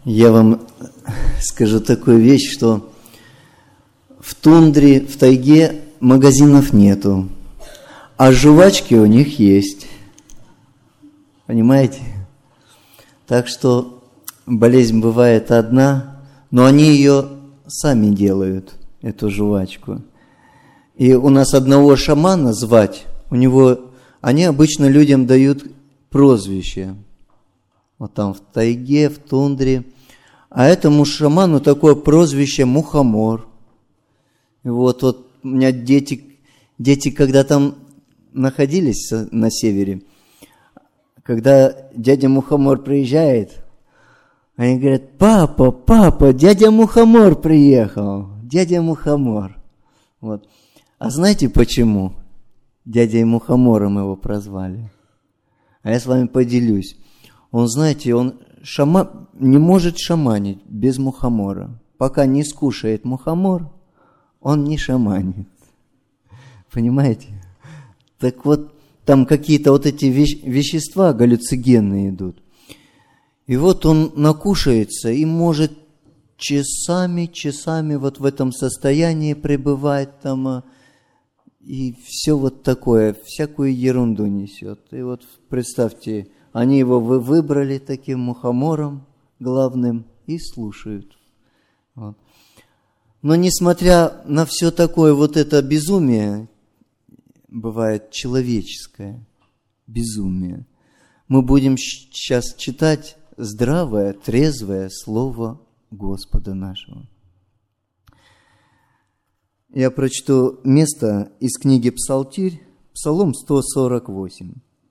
Я вам скажу такую вещь, что в тундре, в тайге магазинов нету, а жвачки у них есть. Понимаете? Так что болезнь бывает одна, но они ее сами делают, эту жвачку. И у нас одного шамана звать, они обычно людям дают прозвище. Вот там в тайге, в тундре. А этому шаману такое прозвище Мухомор. И вот у меня дети, когда там находились на севере, когда дядя Мухомор приезжает, они говорят: папа, дядя Мухомор приехал, дядя Мухомор. Вот. А знаете почему дядей Мухомором его прозвали? А я с вами поделюсь. Он, знаете, не может шаманить без мухомора. Пока не скушает мухомор, он не шаманит. Понимаете? Так вот, там какие-то вот эти вещества галлюцигенные идут. И вот он накушается и может часами вот в этом состоянии пребывать там, и все вот такое, всякую ерунду несет. И вот представьте, они его выбрали таким мухомором главным и слушают. Вот. Но несмотря на все такое вот это безумие, бывает человеческое безумие, мы будем сейчас читать здравое, трезвое Слово Господа нашего. Я прочту место из книги Псалтирь, Псалом 148.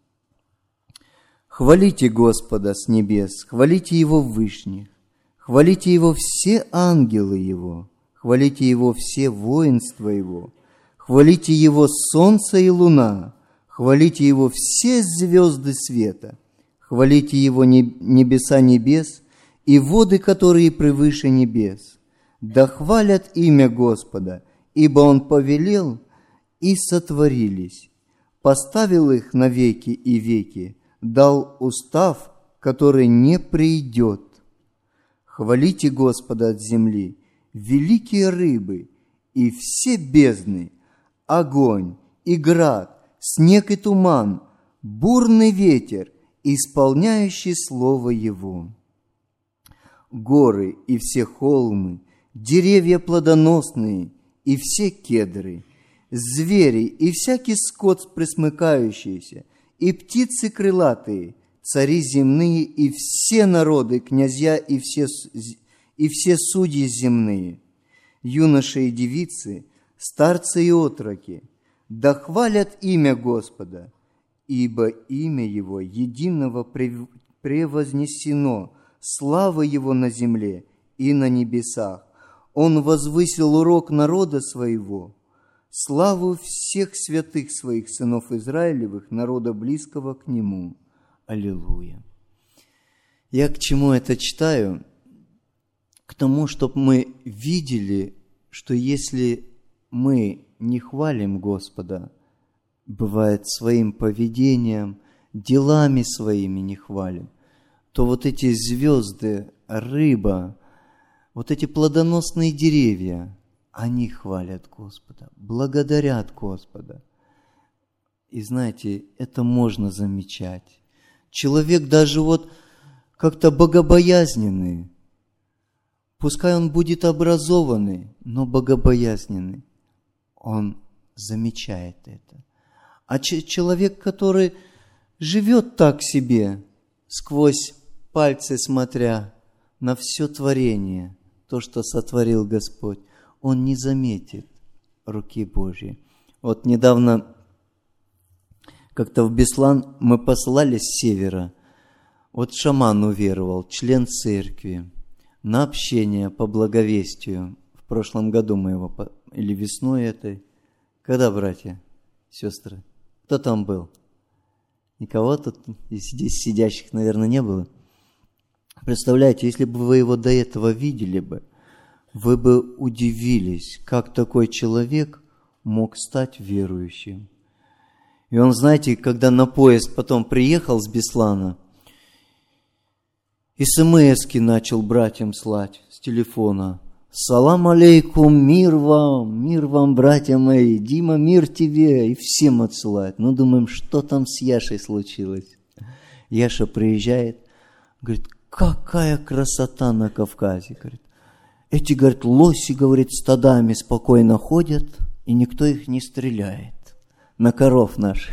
«Хвалите Господа с небес, хвалите Его в вышних, хвалите Его все ангелы Его, хвалите Его все воинства Его, хвалите Его солнце и луна, хвалите Его все звезды света, хвалите Его небеса небес и воды, которые превыше небес. Да хвалят имя Господа, ибо Он повелел, и сотворились, поставил их на веки и веки, дал устав, который не придет. Хвалите Господа от земли, великие рыбы и все бездны, огонь и град, снег и туман, бурный ветер, исполняющий слово Его. Горы и все холмы, деревья плодоносные и все кедры, звери и всякий скот пресмыкающийся, и птицы крылатые, цари земные и все народы, князья и все судьи земные, юноши и девицы, старцы и отроки, да хвалят имя Господа, ибо имя Его единого превознесено, слава Его на земле и на небесах. Он возвысил урок народа своего, славу всех святых своих сынов Израилевых, народа близкого к Нему. Аллилуйя. Я к чему это читаю? К тому, чтобы мы видели, что если мы не хвалим Господа, бывает своим поведением, делами своими не хвалим, то вот эти звезды, рыба, вот эти плодоносные деревья, они хвалят Господа, благодарят Господа. И знаете, это можно замечать. Человек даже вот как-то богобоязненный, пускай он будет образованный, но богобоязненный, он замечает это. А человек, который живет так себе, сквозь пальцы смотря на все творение, то, что сотворил Господь, он не заметит руки Божьей. Вот недавно как-то в Беслан мы послали с севера. Вот шаман уверовал, член церкви, на общение по благовестию. В прошлом году мы его, или весной этой. Когда, братья, сестры? Кто там был? Никого тут здесь сидящих, наверное, не было. Представляете, если бы вы его до этого видели бы, вы бы удивились, как такой человек мог стать верующим. И он, знаете, когда на поезд потом приехал с Беслана, СМС-ки начал братьям слать с телефона. Салам алейкум, мир вам, братья мои, Дима, мир тебе, и всем отсылает. Ну, думаем, что там с Яшей случилось. Яша приезжает, говорит, какая красота на Кавказе, говорит. Эти, говорит, лоси, говорит, стадами спокойно ходят, и никто их не стреляет. На коров наших.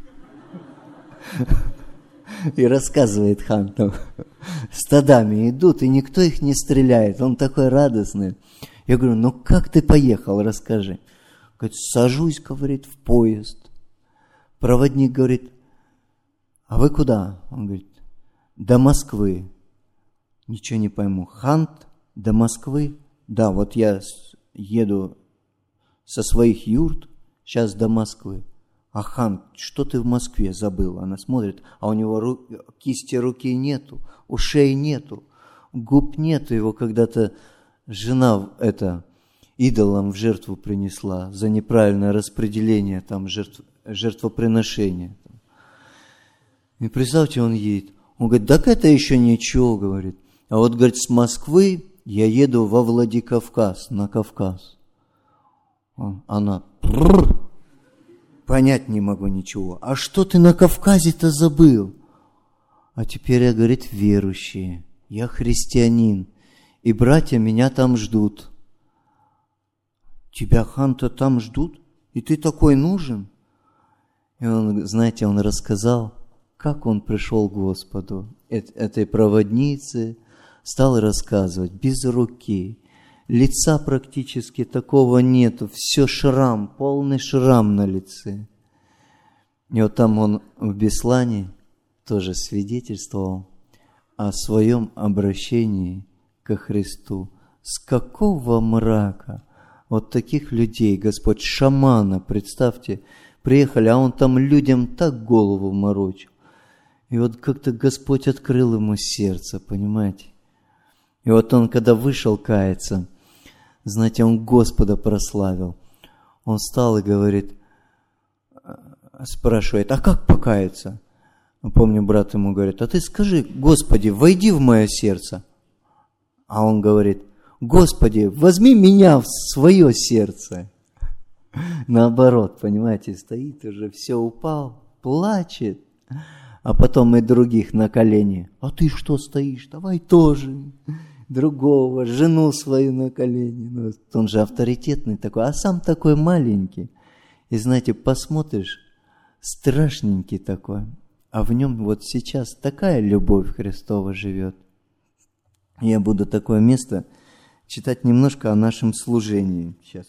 И рассказывает хан там, стадами идут, и никто их не стреляет. Он такой радостный. Я говорю, ну как ты поехал, расскажи. Говорит, сажусь, говорит, в поезд. Проводник говорит, а вы куда? Он говорит, до Москвы. Ничего не пойму. Хант до Москвы? Да, вот я еду со своих юрт, сейчас до Москвы. А хан, что ты в Москве забыл? Она смотрит, а у него кисти руки нету, ушей нету, губ нету. Его когда-то жена идолам в жертву принесла за неправильное распределение там жертвоприношения. И представьте, он едет. Он говорит, так это еще ничего, говорит. А вот, говорит, с Москвы я еду во Владикавказ, на Кавказ. Она... Понять не могу ничего. А что ты на Кавказе-то забыл? А теперь я, говорит, верующий. Я христианин. И братья меня там ждут. Тебя, хан-то, там ждут? И ты такой нужен? И он, знаете, он рассказал, как он пришел к Господу. Этой проводнице стал рассказывать. Без руки. Лица практически такого нету, все шрам, полный шрам на лице. И вот там он в Беслане тоже свидетельствовал о своем обращении ко Христу. С какого мрака вот таких людей, Господь, шамана, представьте, приехали, а он там людям так голову морочил. И вот как-то Господь открыл ему сердце, понимаете? И вот он, когда вышел каяться, знаете, он Господа прославил. Он встал и говорит, спрашивает, а как покаяться? Помню, брат ему говорит, а ты скажи, Господи, войди в мое сердце. А он говорит, Господи, возьми меня в свое сердце. Наоборот, понимаете, стоит уже, все упал, плачет. А потом и других на колени. А ты что стоишь? Давай тоже. Другого, жену свою на колени. Ну, он же авторитетный такой, а сам такой маленький. И знаете, посмотришь, страшненький такой, а в нем вот сейчас такая любовь Христова живет. Я буду такое место читать немножко о нашем служении сейчас.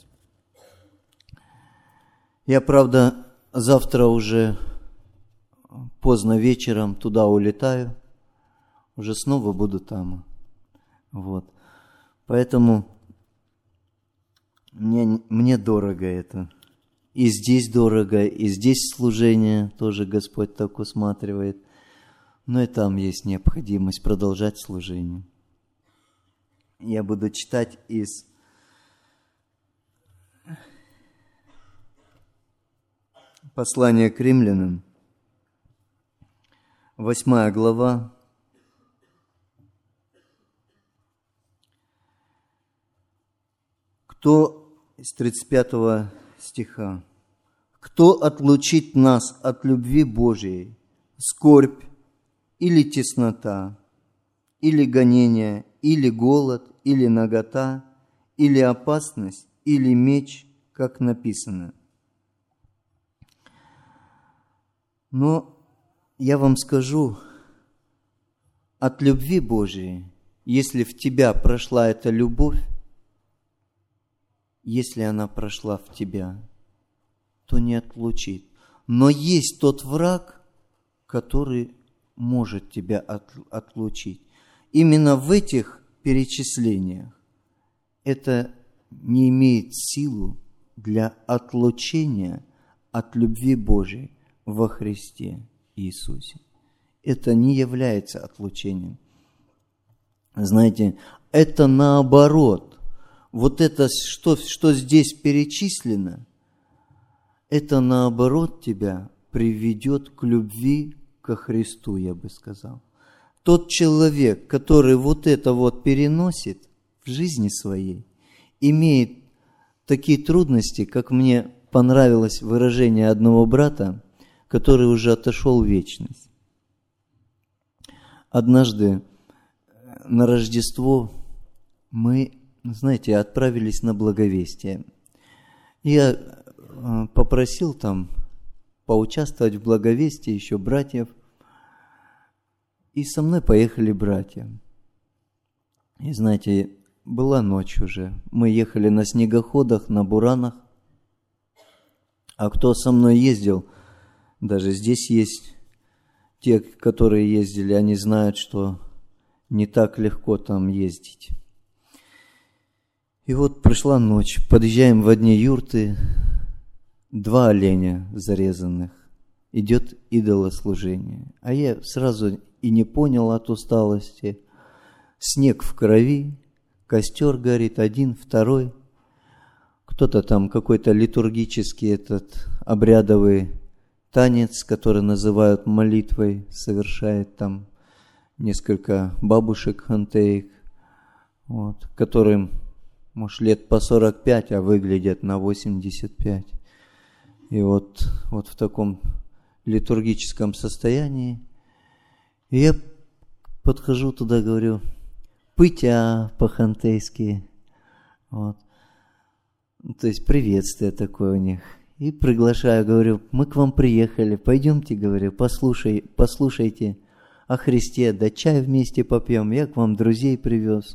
Я, правда, завтра уже поздно вечером туда улетаю, уже снова буду там. Вот. Поэтому мне дорого это. И здесь дорого, и здесь служение тоже Господь так усматривает. Но и там есть необходимость продолжать служение. Я буду читать из послания к римлянам, 8 глава, из 35 стиха. «Кто отлучит нас от любви Божией? Скорбь, или теснота, или гонение, или голод, или нагота, или опасность, или меч, как написано». Но я вам скажу, от любви Божией, если в тебя прошла эта любовь, если она прошла в тебя, то не отлучит. Но есть тот враг, который может тебя отлучить. Именно в этих перечислениях это не имеет силу для отлучения от любви Божией во Христе Иисусе. Это не является отлучением. Знаете, это наоборот. Вот это, что здесь перечислено, это наоборот тебя приведет к любви ко Христу, я бы сказал. тот человек, который вот это вот переносит в жизни своей, имеет такие трудности, как мне понравилось выражение одного брата, который уже отошел в вечность. Однажды на Рождество мы, знаете, отправились на благовестие. Я попросил там поучаствовать в благовестии еще братьев, и со мной поехали братья. И знаете, была ночь уже, мы ехали на снегоходах, на буранах, а кто со мной ездил, даже здесь есть те, которые ездили, они знают, что не так легко там ездить. И вот пришла ночь, подъезжаем в одни юрты, 2 оленя зарезанных, идет идолослужение. А я сразу и не понял от усталости. Снег в крови, костер горит, 1, 2. Кто-то там какой-то литургический этот обрядовый танец, который называют молитвой, совершает там несколько бабушек хантеек, вот, которым, может, лет по 45, а выглядят на 85. И вот в таком литургическом состоянии. И я подхожу туда, говорю, пытя по-хантейски. Вот. То есть приветствие такое у них. И приглашаю, говорю, мы к вам приехали, пойдемте, говорю, послушайте о Христе, да чай вместе попьем, я к вам друзей привез.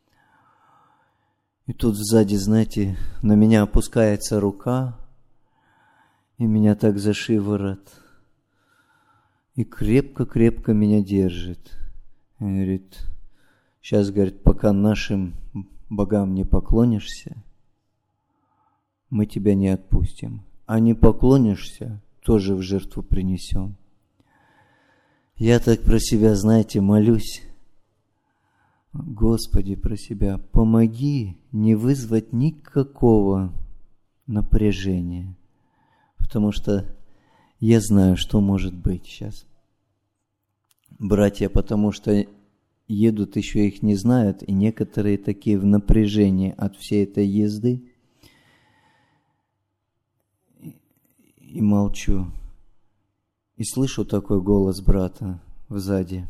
И тут сзади, знаете, на меня опускается рука, и меня так за шиворот, и крепко-крепко меня держит. И говорит, сейчас, говорит, пока нашим богам не поклонишься, мы тебя не отпустим. А не поклонишься, тоже в жертву принесем. Я так про себя, знаете, молюсь. Господи, про себя, помоги не вызвать никакого напряжения, потому что я знаю, что может быть сейчас. Братья, потому что едут, еще их не знают, и некоторые такие в напряжении от всей этой езды. И молчу. И слышу такой голос брата сзади.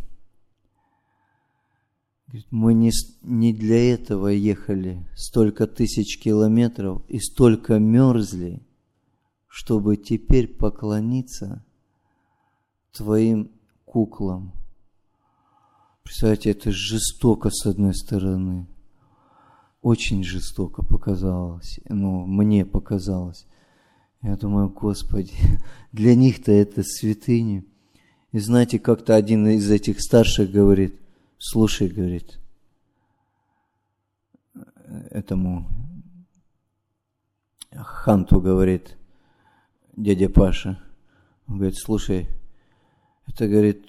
Говорит, мы не для этого ехали столько тысяч километров и столько мерзли, чтобы теперь поклониться твоим куклам. Представляете, это жестоко с одной стороны. Очень жестоко показалось. Мне показалось. Я думаю, Господи, для них-то это святыни. И знаете, как-то один из этих старших говорит, слушай, говорит, этому ханту говорит, дядя Паша, он говорит, слушай, это, говорит,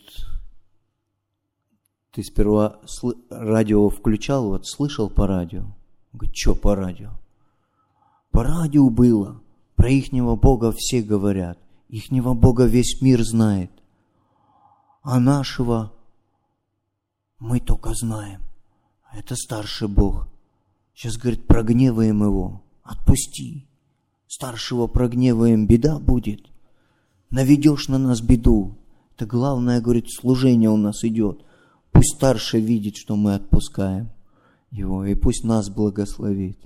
ты сперва радио включал, вот слышал по радио? Он говорит, что по радио? По радио было. Про ихнего Бога все говорят. Ихнего Бога весь мир знает. А нашего мы только знаем. Это старший Бог. Сейчас, говорит, прогневаем его. Отпусти. Старшего прогневаем, беда будет. Наведешь на нас беду. Это главное, говорит, служение у нас идет. Пусть старший видит, что мы отпускаем его. И пусть нас благословит.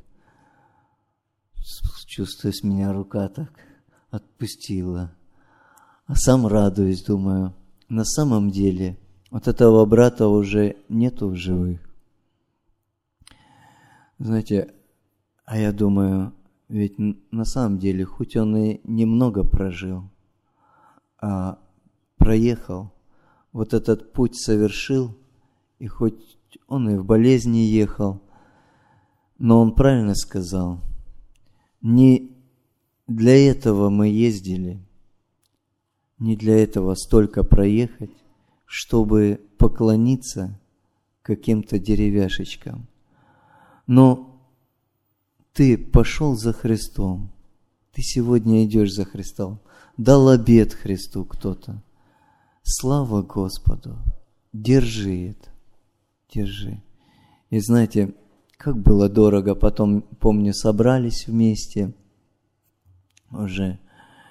Чувствую, с меня рука так отпустила. А сам радуюсь, думаю, на самом деле вот этого брата уже нету в живых. Знаете, а я думаю, ведь на самом деле, хоть он и немного прожил, а проехал, вот этот путь совершил, и хоть он и в болезни ехал, но он правильно сказал, не для этого мы ездили, не для этого столько проехать, чтобы поклониться каким-то деревяшечкам. Но ты пошел за Христом, ты сегодня идешь за Христом, дал обет Христу кто-то. Слава Господу! держи это, держи. И знаете, как было дорого, потом, помню, собрались вместе уже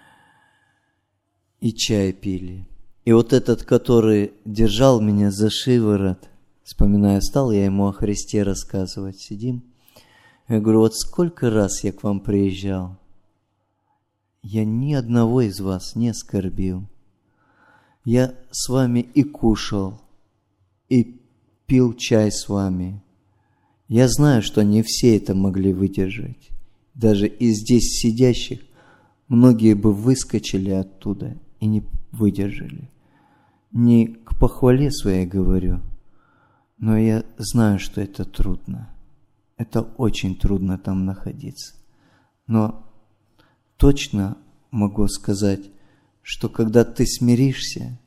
и чай пили. И вот этот, который держал меня за шиворот, вспоминаю, стал я ему о Христе рассказывать, сидим. Я говорю, вот сколько раз я к вам приезжал, я ни одного из вас не оскорбил. Я с вами и кушал, и пил чай с вами. Я знаю, что не все это могли выдержать. Даже из здесь сидящих многие бы выскочили оттуда и не выдержали. Не к похвале своей говорю, но я знаю, что это трудно. Это очень трудно там находиться. Но точно могу сказать, что когда ты смиришься,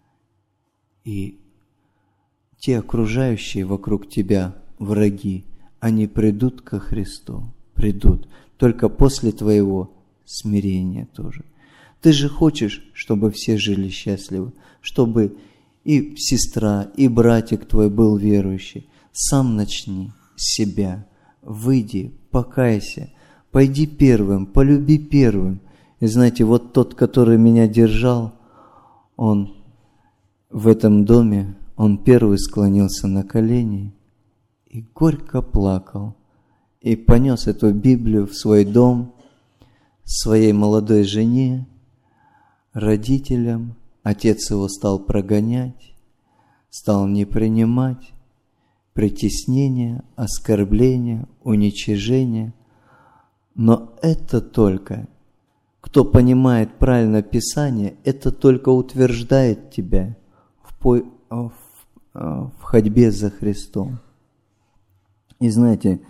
и те окружающие вокруг тебя, враги, они придут ко Христу, придут, только после твоего смирения тоже. Ты же хочешь, чтобы все жили счастливы, чтобы и сестра, и братик твой был верующий. Сам начни с себя, выйди, покайся, пойди первым, полюби первым. И знаете, вот тот, который меня держал, он в этом доме, он первый склонился на колени и горько плакал, и понес эту Библию в свой дом, своей молодой жене, родителям. Отец его стал прогонять, стал не принимать притеснения, оскорбления, уничижения. Но это только, кто понимает правильно Писание, это только утверждает тебя в ходьбе за Христом. И знаете,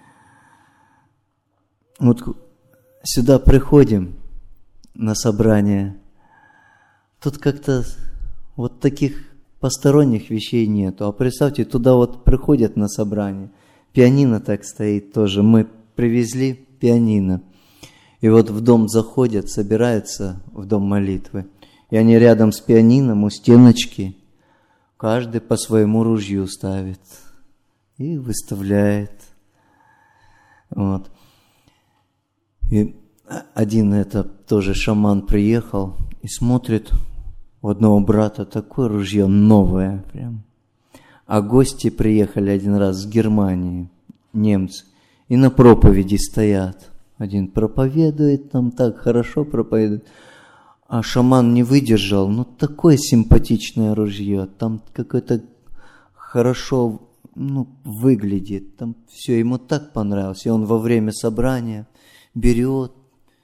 вот сюда приходим на собрание, тут как-то вот таких посторонних вещей нету. А представьте, туда вот приходят на собрание, пианино так стоит тоже. Мы привезли пианино. И вот в дом заходят, собираются в дом молитвы. И они рядом с пианином у стеночки, каждый по своему ружью ставит и выставляет. Вот. И один это тоже шаман приехал и смотрит, у одного брата такое ружье новое прям. А гости приехали один раз с Германии, немцы, и на проповеди стоят. Один проповедует, там так хорошо проповедует, а шаман не выдержал, ну такое симпатичное ружье, там какое-то хорошо выглядит, там все ему так понравилось. И он во время собрания берет,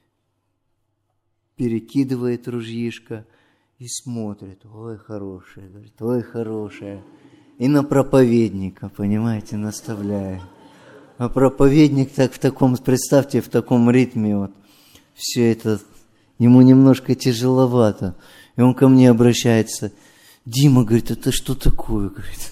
перекидывает ружьишко и смотрит, ой, хорошее, говорит, ой, хорошее. И на проповедника, понимаете, наставляет. А проповедник так в таком, представьте, в таком ритме вот, все это, ему немножко тяжеловато. И он ко мне обращается, Дима, говорит, это что такое, говорит.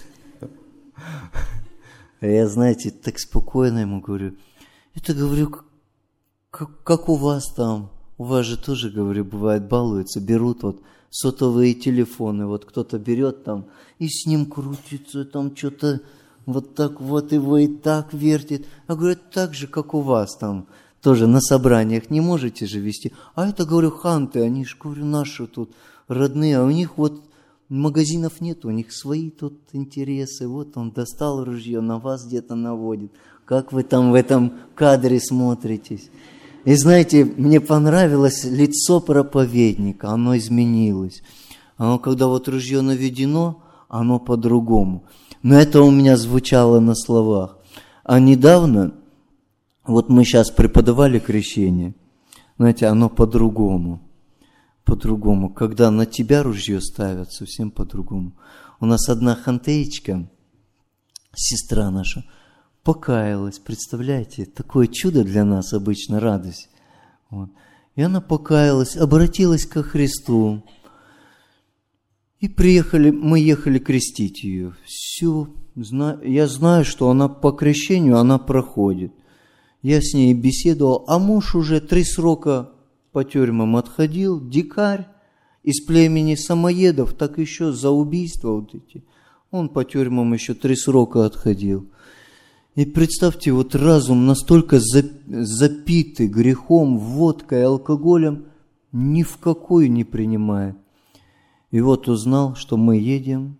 А я, знаете, так спокойно ему говорю, это, говорю, как у вас там, у вас же тоже, говорю, бывает, балуются, берут вот сотовые телефоны, вот кто-то берет там и с ним крутится, там что-то вот так вот его и так вертит. А говорю, так же, как у вас там, тоже на собраниях не можете же вести. А это, говорю, ханты, они же, говорю, наши тут родные, а у них вот магазинов нет, у них свои тут интересы. Вот он достал ружье, на вас где-то наводит. Как вы там в этом кадре смотритесь? И знаете, мне понравилось лицо проповедника, оно изменилось. Оно, когда вот ружье наведено, оно по-другому. Но это у меня звучало на словах. А недавно, вот мы сейчас преподавали крещение, знаете, оно по-другому. По-другому. Когда на тебя ружье ставят, совсем по-другому. У нас одна хантеечка, сестра наша, покаялась, представляете, такое чудо для нас обычно, радость. Вот. И она покаялась, обратилась ко Христу. И мы ехали крестить ее. Все, я знаю, что она по крещению, она проходит. Я с ней беседовал, а муж уже 3 срока по тюрьмам отходил, дикарь из племени самоедов, так еще за убийства вот эти. Он по тюрьмам еще 3 срока отходил. И представьте, вот разум настолько запитый грехом, водкой, алкоголем, ни в какую не принимает. И вот узнал, что мы едем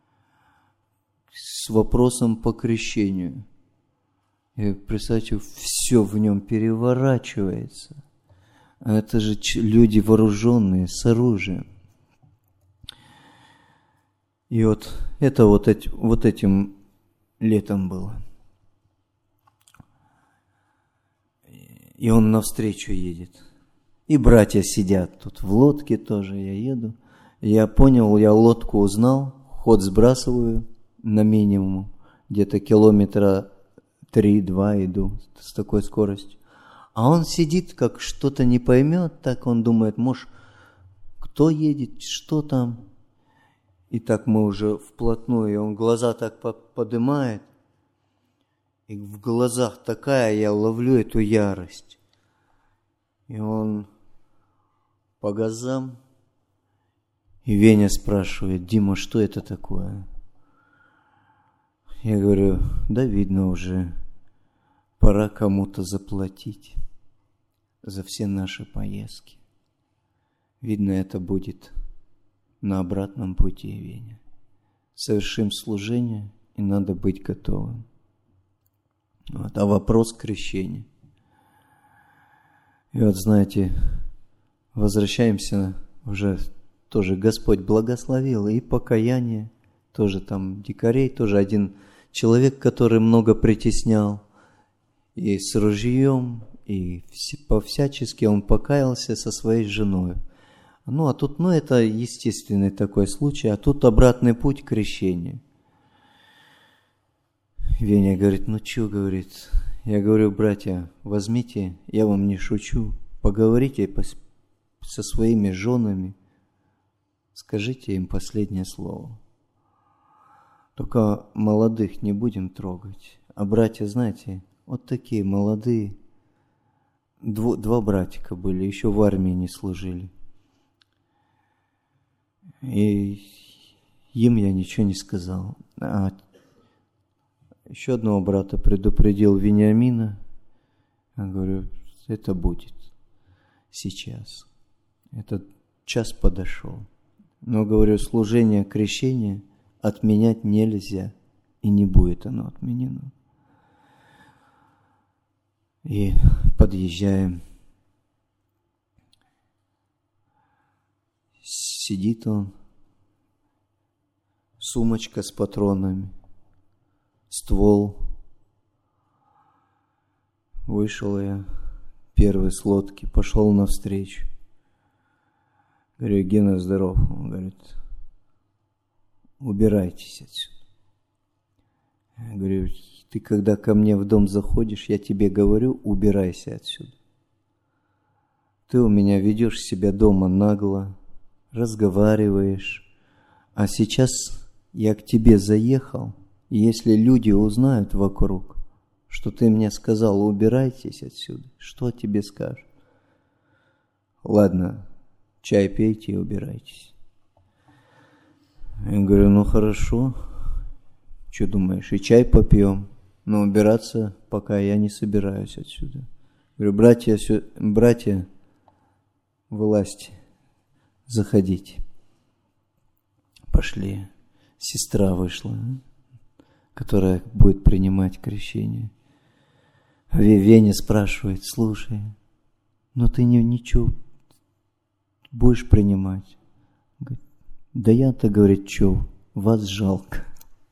с вопросом по крещению. И представьте, все в нем переворачивается. А это же люди вооруженные, с оружием. И вот это вот этим летом было. И он навстречу едет. И братья сидят тут в лодке тоже, я еду. Я понял, я лодку узнал, ход сбрасываю на минимум. Где-то километра 3-2 иду с такой скоростью. А он сидит, как что-то не поймет, так он думает, может, кто едет, что там. И так мы уже вплотную, и он глаза так поднимает. И в глазах такая, я ловлю эту ярость. И он по газам. И Веня спрашивает, Дима, что это такое? Я говорю, да видно уже, пора кому-то заплатить за все наши поездки. Видно, это будет на обратном пути, Веня. Совершим служение, и надо быть готовым. Вот, а вопрос крещения. И вот, знаете, возвращаемся уже, тоже Господь благословил, и покаяние, тоже там дикарей, тоже один человек, который много притеснял, и с ружьем, и по-всячески он покаялся со своей женой. Ну, а тут, это естественный такой случай, а тут обратный путь к крещению. Веня говорит, что, говорит, я говорю, братья, возьмите, я вам не шучу, поговорите со своими женами, скажите им последнее слово. Только молодых не будем трогать. А братья, знаете, вот такие молодые, 2 братика были, еще в армии не служили. И им я ничего не сказал. А еще одного брата предупредил, Вениамина. Я говорю, это будет сейчас. Этот час подошел. Но, говорю, служение крещения отменять нельзя. И не будет оно отменено. И подъезжаем. Сидит он. Сумочка с патронами. Ствол. Вышел я первый с лодки, пошел навстречу. Говорю, Гена, здоров. Он говорит, убирайтесь отсюда. Я говорю, ты когда ко мне в дом заходишь, я тебе говорю, убирайся отсюда. Ты у меня ведешь себя дома нагло, разговариваешь, а сейчас я к тебе заехал, и если люди узнают вокруг, что ты мне сказал, убирайтесь отсюда, что тебе скажут? Ладно, чай пейте и убирайтесь. Я говорю, хорошо, что думаешь, и чай попьем, но убираться пока я не собираюсь отсюда. Говорю, братья, вылазьте, заходите. Пошли. Сестра вышла, которая будет принимать крещение. Веня спрашивает, слушай, ты ничего будешь принимать? Говорит, да я-то, говорит, что, вас жалко.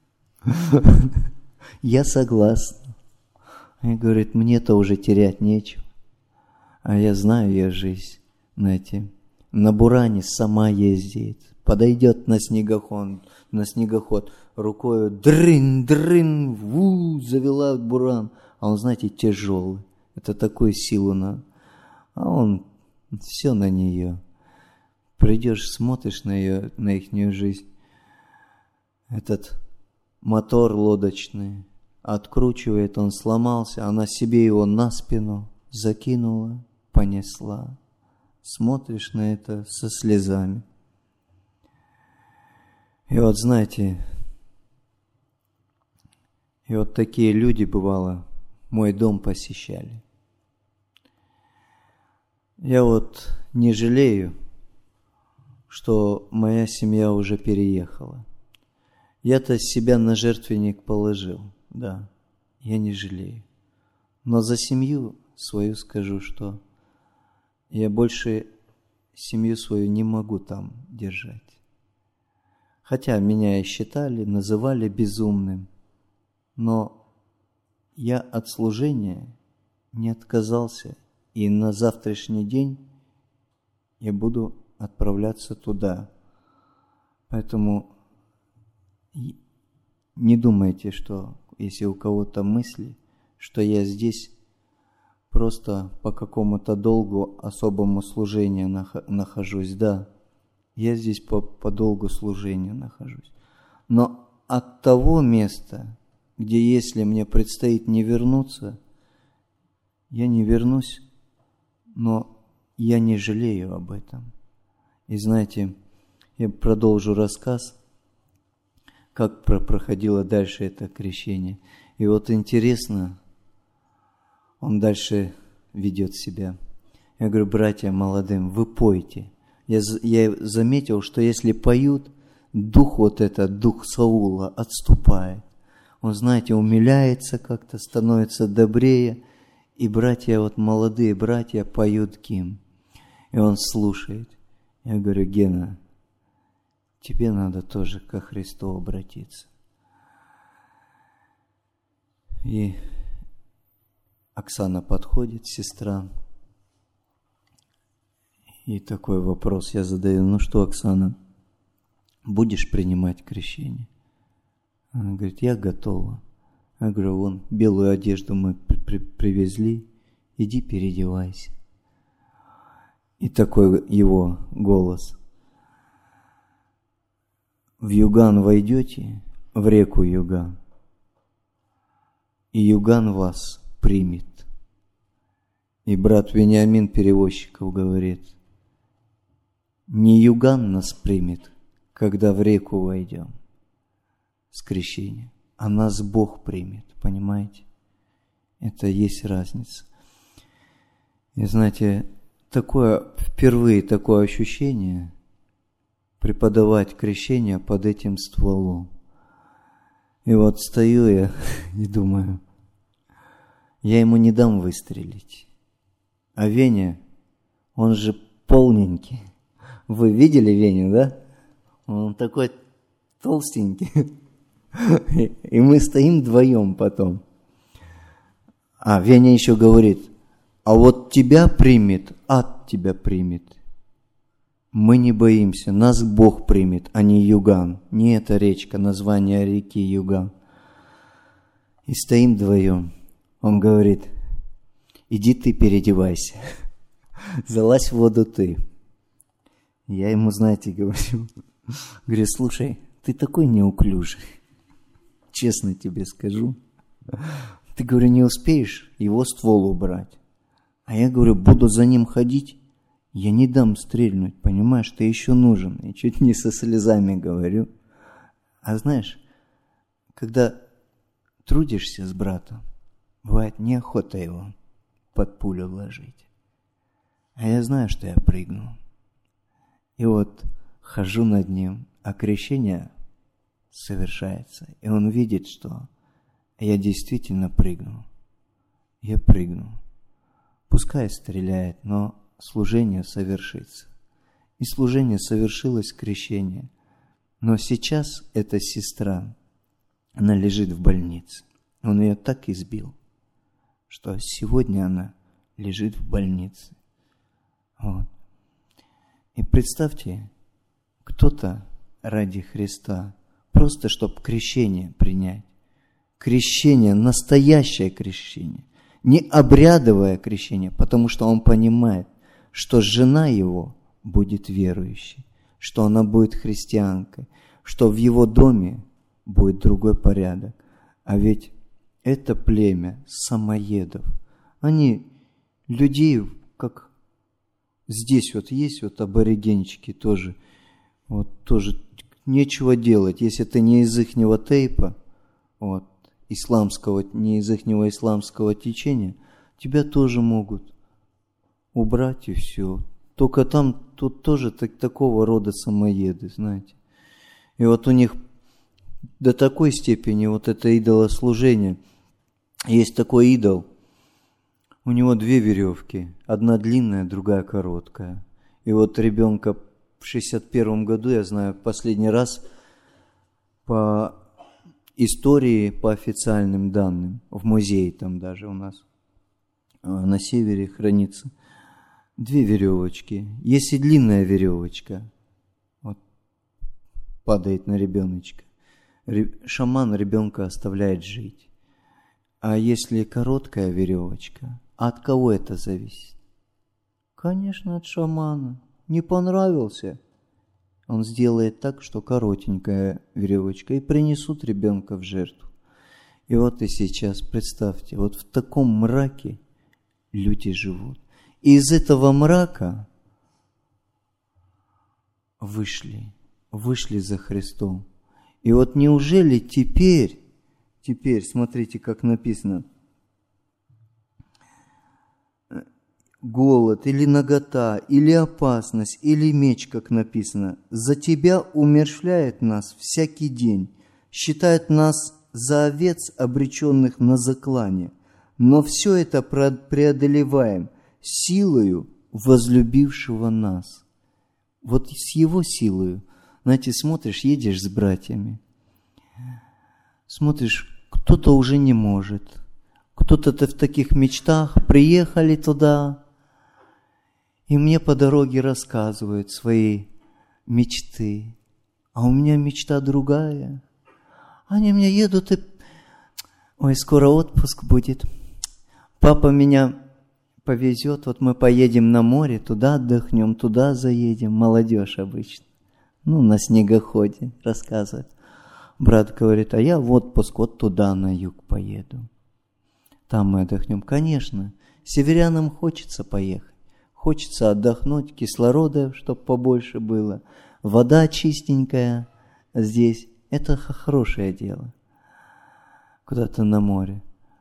Я согласна. И говорит, мне-то уже терять нечего. А я знаю ее жизнь, знаете, на буране сама ездит, подойдет на снегоход, рукой дрын, завела буран. А он, знаете, тяжелый. Это такую силу надо. А он все на нее. Придешь, смотришь на ихнюю жизнь. Этот мотор лодочный откручивает, он сломался, она себе его на спину закинула, понесла. Смотришь на это со слезами. И вот знаете, И вот такие люди, бывало, мой дом посещали. Я вот не жалею, что моя семья уже переехала. Я-то себя на жертвенник положил, да, я не жалею. Но за семью свою скажу, что я больше семью свою не могу там держать. Хотя меня и считали, называли безумным, но я от служения не отказался, и на завтрашний день я буду отправляться туда. Поэтому не думайте, что если у кого-то мысли, что я здесь просто по какому-то долгу особому служению нахожусь. Да, я здесь по долгу служения нахожусь. Но от того места, где если мне предстоит не вернуться, я не вернусь, но я не жалею об этом. И знаете, я продолжу рассказ, как проходило дальше это крещение. И вот интересно, он дальше ведет себя. Я говорю, братья молодым, вы пойте. Я заметил, что если поют, дух вот этот, дух Саула отступает. Он, знаете, умиляется как-то, становится добрее. И братья, вот молодые братья поют гимн. И он слушает. Я говорю, Гена, тебе надо тоже ко Христу обратиться. И Оксана подходит, сестра, и такой вопрос я задаю, ну что, Оксана, будешь принимать крещение? Она говорит, я готова. Я говорю, вон, белую одежду мы привезли, иди переодевайся. И такой его голос. В Юган войдете, в реку Юган, и Юган вас примет. И брат Вениамин Перевозчиков говорит, не Юган нас примет, когда в реку войдем с крещением, а нас Бог примет, понимаете? Это есть разница. И знаете, впервые такое ощущение преподавать крещение под этим стволом. И вот стою я и думаю, я ему не дам выстрелить. А Веня, он же полненький. Вы видели Веню, да? Он такой толстенький. И мы стоим вдвоем потом. А Веня еще говорит, а вот тебя примет, ад тебя примет. Мы не боимся, нас Бог примет, а не Юган. Не эта речка, название реки Юган. И стоим вдвоем. Он говорит, иди ты переодевайся, залазь в воду ты. Я ему, знаете, говорю, слушай, ты такой неуклюжий, честно тебе скажу. Ты, говорю, не успеешь его ствол убрать. А я, говорю, буду за ним ходить, я не дам стрельнуть, понимаешь, ты еще нужен. И чуть не со слезами говорю. А знаешь, когда трудишься с братом, бывает неохота его под пулю ложить. А я знаю, что я прыгну. И вот хожу над ним, а крещение совершается. И он видит, что я действительно прыгну. Я прыгну. Пускай стреляет, но служение совершится. И служение совершилось, крещение. Но сейчас эта сестра, она лежит в больнице. Он ее так избил, что сегодня она лежит в больнице. Вот. И представьте, кто-то ради Христа, просто чтобы крещение принять. Крещение, настоящее крещение. Не обрядовое крещение, потому что он понимает, что жена его будет верующей, что она будет христианкой, что в его доме будет другой порядок. А ведь это племя самоедов. Они людей, как здесь вот есть вот аборигенчики тоже, вот тоже нечего делать, если ты не из ихнего тейпа, вот, исламского, не из ихнего исламского течения, тебя тоже могут убрать и все. Только там тут тоже такого рода самоеды, знаете. И вот у них до такой степени вот это идолослужение. Есть такой идол, у него 2 веревки, одна длинная, другая короткая. И вот ребенка в 61 году, я знаю, последний раз по истории, по официальным данным, в музее там даже у нас на севере хранится, 2 веревочки. Если длинная веревочка вот, падает на ребеночка, шаман ребенка оставляет жить. А если короткая веревочка, от кого это зависит? Конечно, от шамана. Не понравился? Он сделает так, что коротенькая веревочка, и принесут ребенка в жертву. И вот и сейчас, представьте, вот в таком мраке люди живут. И из этого мрака вышли за Христом. И вот неужели теперь, смотрите, как написано, голод или нагота, или опасность, или меч, как написано, за тебя умерщвляет нас всякий день, считает нас за овец, обреченных на заклание. Но все это преодолеваем силою возлюбившего нас. Вот с его силою. Знаете, смотришь, едешь с братьями, смотришь, кто-то уже не может, кто-то в таких мечтах, приехали туда, и мне по дороге рассказывают свои мечты, а у меня мечта другая. Они мне едут и... Ой, скоро отпуск будет. Папа меня повезет, вот мы поедем на море, туда отдохнем, туда заедем. Молодежь обычно. На снегоходе рассказывает. Брат говорит, а я в отпуск вот туда, на юг поеду. Там мы отдохнем. Конечно, северянам хочется поехать. Хочется отдохнуть, кислорода, чтобы побольше было. Вода чистенькая здесь. Это хорошее дело. Куда-то на море.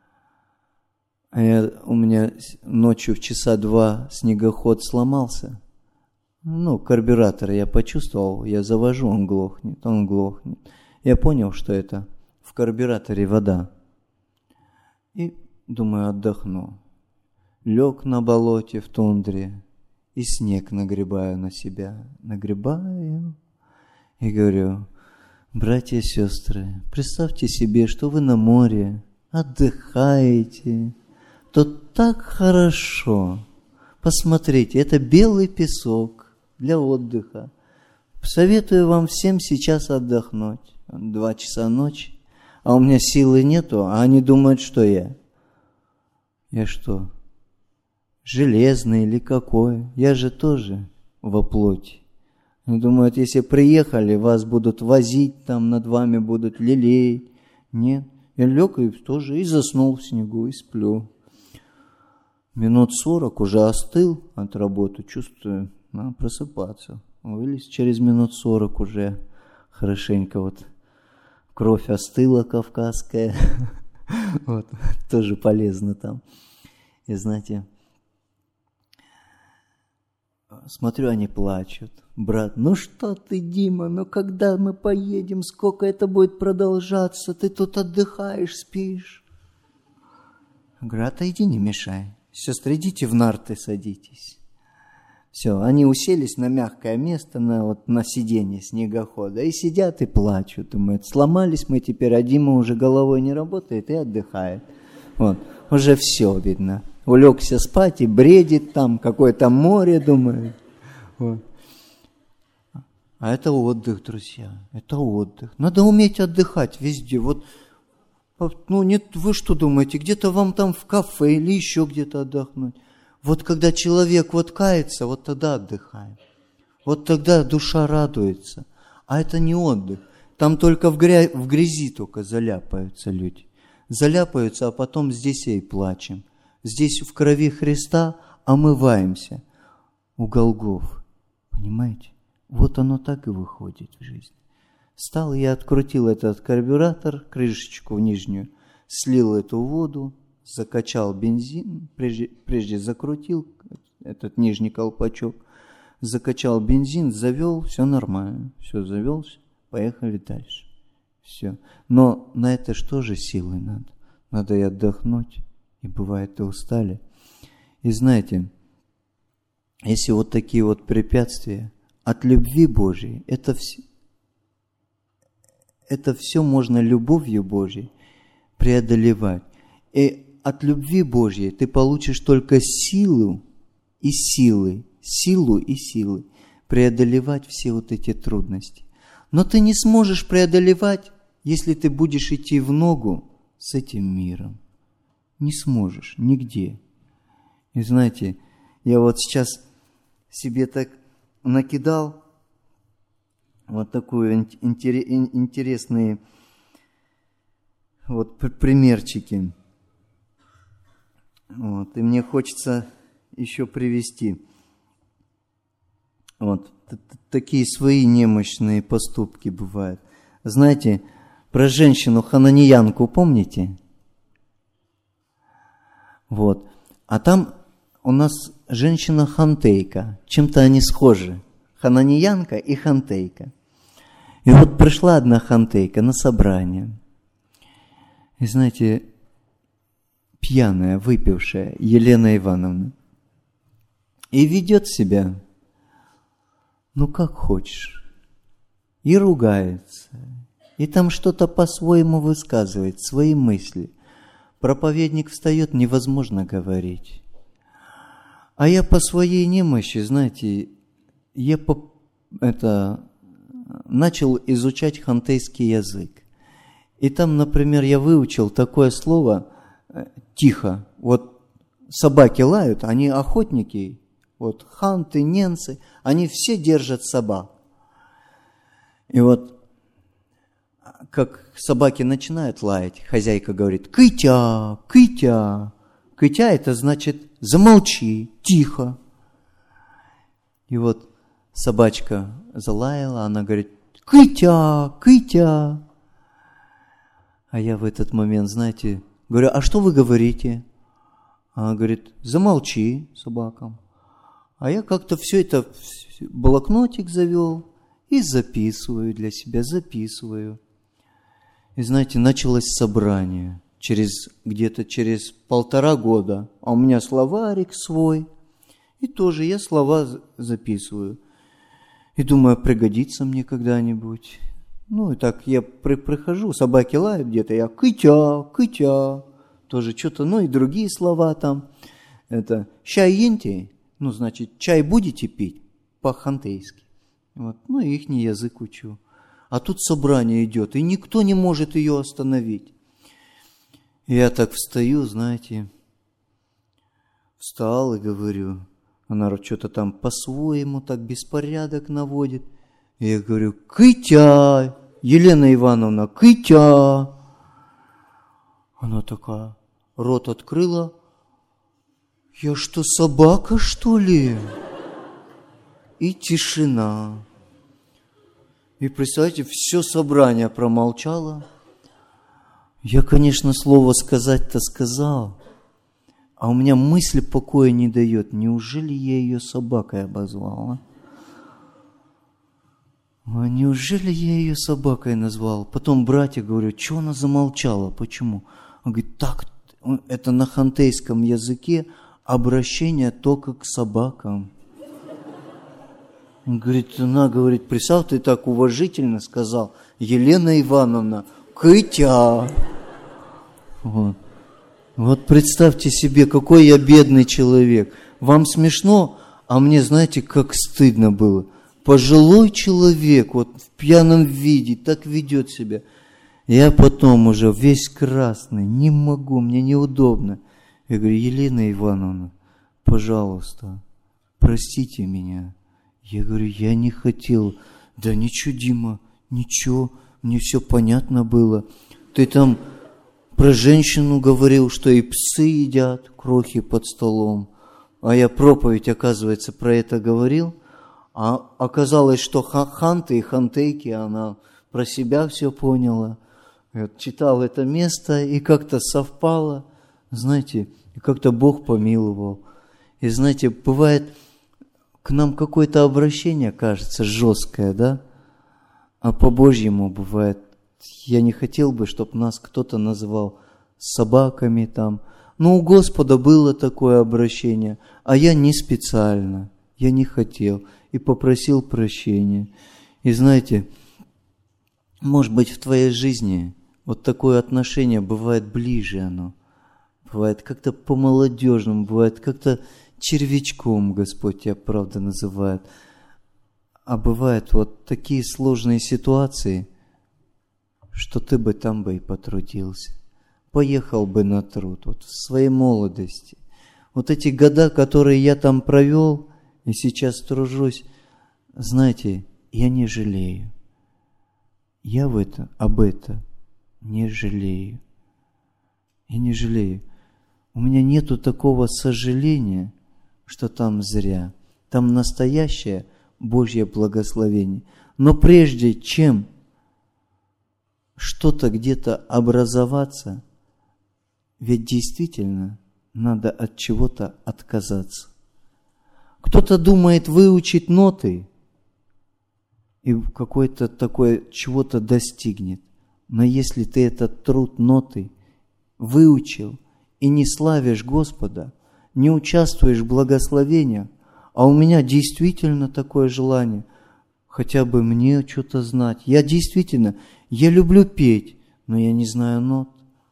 У меня ночью в 2 часа снегоход сломался. Карбюратор я почувствовал, я завожу, он глохнет. Я понял, что это в карбюраторе вода. И думаю, отдохну. Лег на болоте в тундре и снег нагребаю на себя. Нагребаю и говорю, братья и сестры, представьте себе, что вы на море отдыхаете. Тут так хорошо. Посмотрите, это белый песок для отдыха. Советую вам всем сейчас отдохнуть. 2 часа ночи, а у меня силы нету, а они думают, что я. Я что, железный или какой? Я же тоже во плоти. Они думают, если приехали, вас будут возить, там над вами будут лелеять. Нет, я лег и тоже и заснул в снегу, и сплю. Минут 40 уже остыл от работы, чувствую, надо просыпаться. Вылез через минут 40 уже хорошенько вот кровь остыла кавказская. Вот, тоже полезно там. И знаете, смотрю, они плачут. Брат, что ты, Дима, когда мы поедем, сколько это будет продолжаться? Ты тут отдыхаешь, спишь. Я говорю, отойди, не мешай. Сестры, идите в нарты садитесь. Все, они уселись на мягкое место, на сиденье снегохода, и сидят и плачут. Думают, сломались мы теперь, а Дима уже головой не работает и отдыхает. Вот, уже все видно. Улегся спать и бредит там, какое-то море, думает. Вот. А это отдых, друзья, это отдых. Надо уметь отдыхать везде. Вот, нет, вы что думаете, где-то вам там в кафе или еще где-то отдохнуть? Вот когда человек кается, вот тогда отдыхаем. Вот тогда душа радуется. А это не отдых. Там только в грязи только заляпаются люди. Заляпаются, а потом здесь и плачем. Здесь в крови Христа омываемся у Голгоф. Понимаете? Вот оно так и выходит в жизни. Встал, я открутил этот карбюратор, крышечку нижнюю, слил эту воду, закачал бензин, прежде закрутил этот нижний колпачок, закачал бензин, завел, все нормально, все завелся, поехали дальше. Все. Но на это что же силы надо? Надо и отдохнуть, и бывает и устали. И знаете, если вот такие вот препятствия от любви Божьей, это все можно любовью Божьей преодолевать. И от любви Божьей ты получишь только силу и силы преодолевать все вот эти трудности. Но ты не сможешь преодолевать, если ты будешь идти в ногу с этим миром. Не сможешь нигде. И знаете, я вот сейчас себе так накидал вот такую интересные вот примерчики. Вот, и мне хочется еще привести вот такие свои немощные поступки бывают. Знаете, про женщину-хананиянку помните? Вот. А там у нас женщина-хантейка. Чем-то они схожи. Хананиянка и хантейка. И вот пришла одна хантейка на собрание. И знаете, пьяная, выпившая Елена Ивановна. И ведет себя, ну как хочешь. И ругается. И там что-то по-своему высказывает, свои мысли. Проповедник встает, невозможно говорить. А я по своей немощи, знаете, начал изучать хантейский язык. И там, например, я выучил такое слово «тихо». Вот собаки лают, они охотники, вот ханты, ненцы, они все держат собак. И вот как собаки начинают лаять, хозяйка говорит «кытя, кытя». «Кытя» – это значит «замолчи, тихо». И вот собачка залаяла, она говорит «кытя, кытя». А я в этот момент, знаете, говорю, а что вы говорите? Она говорит, замолчи, собакам. А я как-то все это, блокнотик завел и записываю для себя, записываю. И знаете, началось собрание где-то через 1,5 года. А у меня словарик свой. И тоже я слова записываю. И думаю, пригодится мне когда-нибудь. Ну, и так я прихожу, собаки лают где-то, я кытя, кытя, тоже что-то, ну, и другие слова там. Это «щай енте», ну, значит, чай будете пить по-хантейски. Вот, ну, и ихний язык учу. А тут собрание идет, и никто не может ее остановить. И я так встаю, знаете, встал и говорю, она что-то там по-своему так беспорядок наводит. И я говорю, кытя, Елена Ивановна, кытя. Она такая, рот открыла. Я что, собака, что ли? И тишина. И представьте, все собрание промолчало. Я, конечно, слово сказать-то сказал, а у меня мысль покоя не дает. Неужели я ее собакой обозвал, а неужели я ее собакой назвал? Потом братья говорю, что она замолчала, почему? Он говорит, так, это на хантейском языке обращение только к собакам. Он говорит, она говорит, представь, ты так уважительно сказал, Елена Ивановна, кытя. Вот представьте себе, какой я бедный человек. Вам смешно, а мне, знаете, как стыдно было. Пожилой человек, вот в пьяном виде, так ведет себя. Я потом уже весь красный, не могу, мне неудобно. Я говорю, Елена Ивановна, пожалуйста, простите меня. Я говорю, я не хотел. Да ничего, Дима, ничего, мне все понятно было. Ты там про женщину говорил, что и псы едят крохи под столом. А я проповедь, оказывается, про это говорил. А оказалось, что ханты и хантейки, она про себя все поняла. Я читал это место, и как-то совпало, знаете, и как-то Бог помиловал. И знаете, бывает, к нам какое-то обращение кажется жесткое, да? А по-божьему бывает, я не хотел бы, чтобы нас кто-то называл собаками там. Но у Господа было такое обращение, а я не специально, я не хотел и попросил прощения. И знаете, может быть, в твоей жизни вот такое отношение бывает ближе оно. Бывает как-то по-молодежному, бывает как-то червячком Господь тебя, правда, называет. А бывают вот такие сложные ситуации, что ты бы там бы и потрудился. Поехал бы на труд вот в своей молодости. Вот эти года, которые я там провел и сейчас тружусь, знаете, я не жалею. Я об этом не жалею. Я не жалею. У меня нету такого сожаления, что там зря. Там настоящее Божье благословение. Но прежде чем что-то где-то образоваться, ведь действительно надо от чего-то отказаться. Кто-то думает выучить ноты и какой-то такой чего-то достигнет. Но если ты этот труд ноты выучил и не славишь Господа, не участвуешь в благословениях, а у меня действительно такое желание, хотя бы мне что-то знать. Я люблю петь, но я не знаю нот.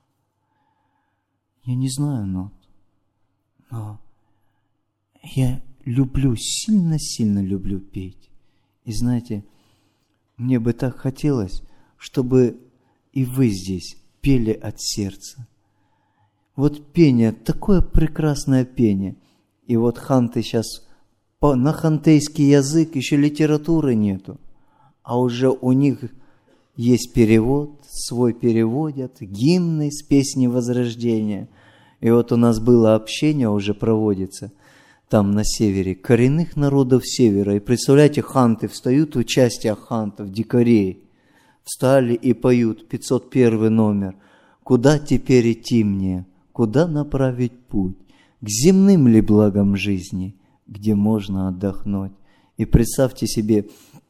Я не знаю нот. Но я сильно-сильно люблю петь. И знаете, мне бы так хотелось, чтобы и вы здесь пели от сердца. Вот пение, такое прекрасное пение. И вот ханты сейчас, на хантейский язык еще литературы нету. А уже у них есть перевод, свой переводят, гимны с песни Возрождения. И вот у нас было общение, уже проводится, там на севере, коренных народов севера. И представляете, ханты встают, участие хантов, дикарей. Встали и поют 501 номер. «Куда теперь идти мне? Куда направить путь? К земным ли благам жизни, где можно отдохнуть?» И представьте себе,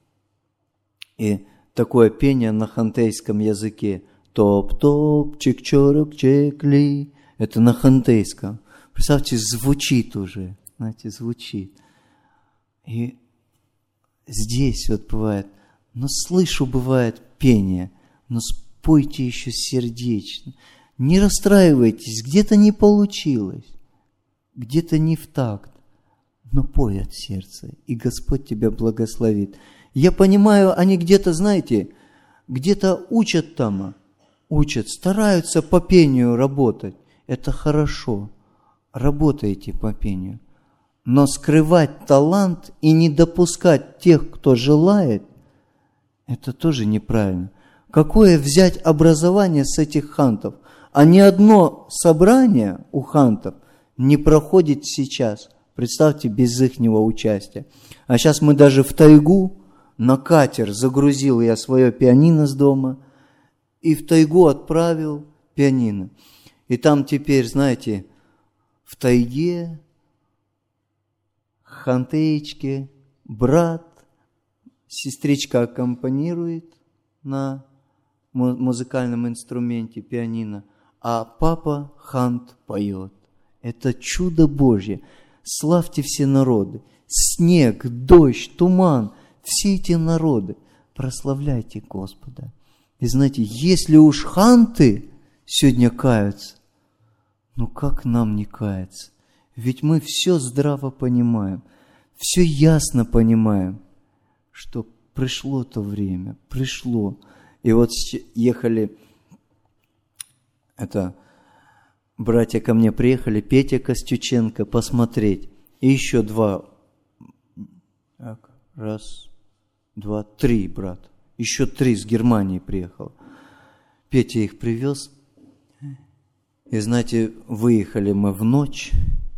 и такое пение на хантейском языке. Топ-топ, чик-чорок-чек-ли. Это на хантейском. Представьте, звучит уже. Знаете, звучит. И здесь вот бывает, но слышу, бывает пение, но спойте еще сердечно. Не расстраивайтесь, где-то не получилось, где-то не в такт, но пой от сердца, и Господь тебя благословит. Я понимаю, они где-то, знаете, где-то учат там, стараются по пению работать. Это хорошо, работаете по пению. Но скрывать талант и не допускать тех, кто желает, это тоже неправильно. Какое взять образование с этих хантов? А ни одно собрание у хантов не проходит сейчас. Представьте, без ихнего участия. А сейчас мы даже в тайгу на катер загрузил я свое пианино с дома и в тайгу отправил пианино. И там теперь, знаете, в тайге, хантеечке, брат, сестричка аккомпанирует на музыкальном инструменте пианино, а папа хант поет. Это чудо Божье. Славьте все народы. Снег, дождь, туман, все эти народы. Прославляйте Господа. И знаете, если уж ханты сегодня каются, ну как нам не каяться? Ведь мы все здраво понимаем, все ясно понимаем, что пришло то время, пришло. И вот ехали, братья ко мне приехали, Петя Костюченко, посмотреть. И еще три брата. Еще 3 с Германии приехало. Петя их привез. И знаете, выехали мы в ночь.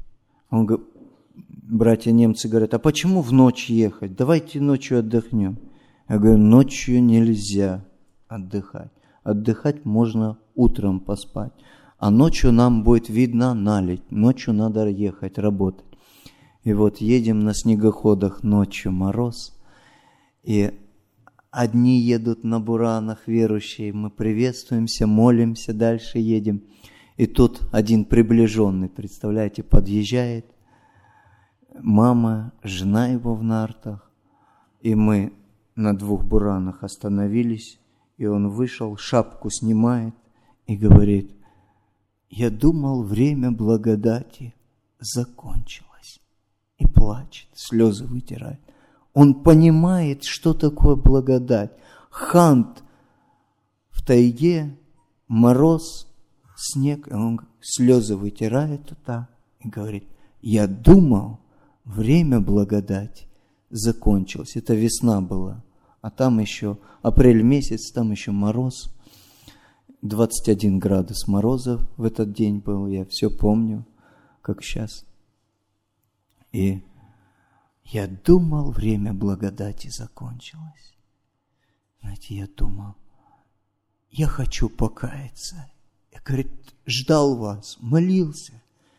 Братья немцы говорят, а почему в ночь ехать? Давайте ночью отдохнем. Я говорю, ночью нельзя отдыхать. Отдыхать можно утром поспать. А ночью нам будет видно наледь. Ночью надо ехать, работать. И вот едем на снегоходах ночью, мороз. И одни едут на буранах, верующие. Мы приветствуемся, молимся, дальше едем. И тут один приближенный, представляете, подъезжает. Мама, жена его в нартах. И мы на 2 буранах остановились. И он вышел, шапку снимает и говорит: «Я думал, время благодати закончилось». И плачет, слезы вытирает. Он понимает, что такое благодать. Хант в тайге, мороз, снег. И он слезы вытирает туда и говорит: «Я думал, время благодати закончилось». Это весна была. А там еще апрель месяц, там еще мороз. 21 градус мороза в этот день был, я все помню, как сейчас. И я думал, время благодати закончилось. Знаете, я думал, я хочу покаяться. Я, говорит, ждал вас, молился.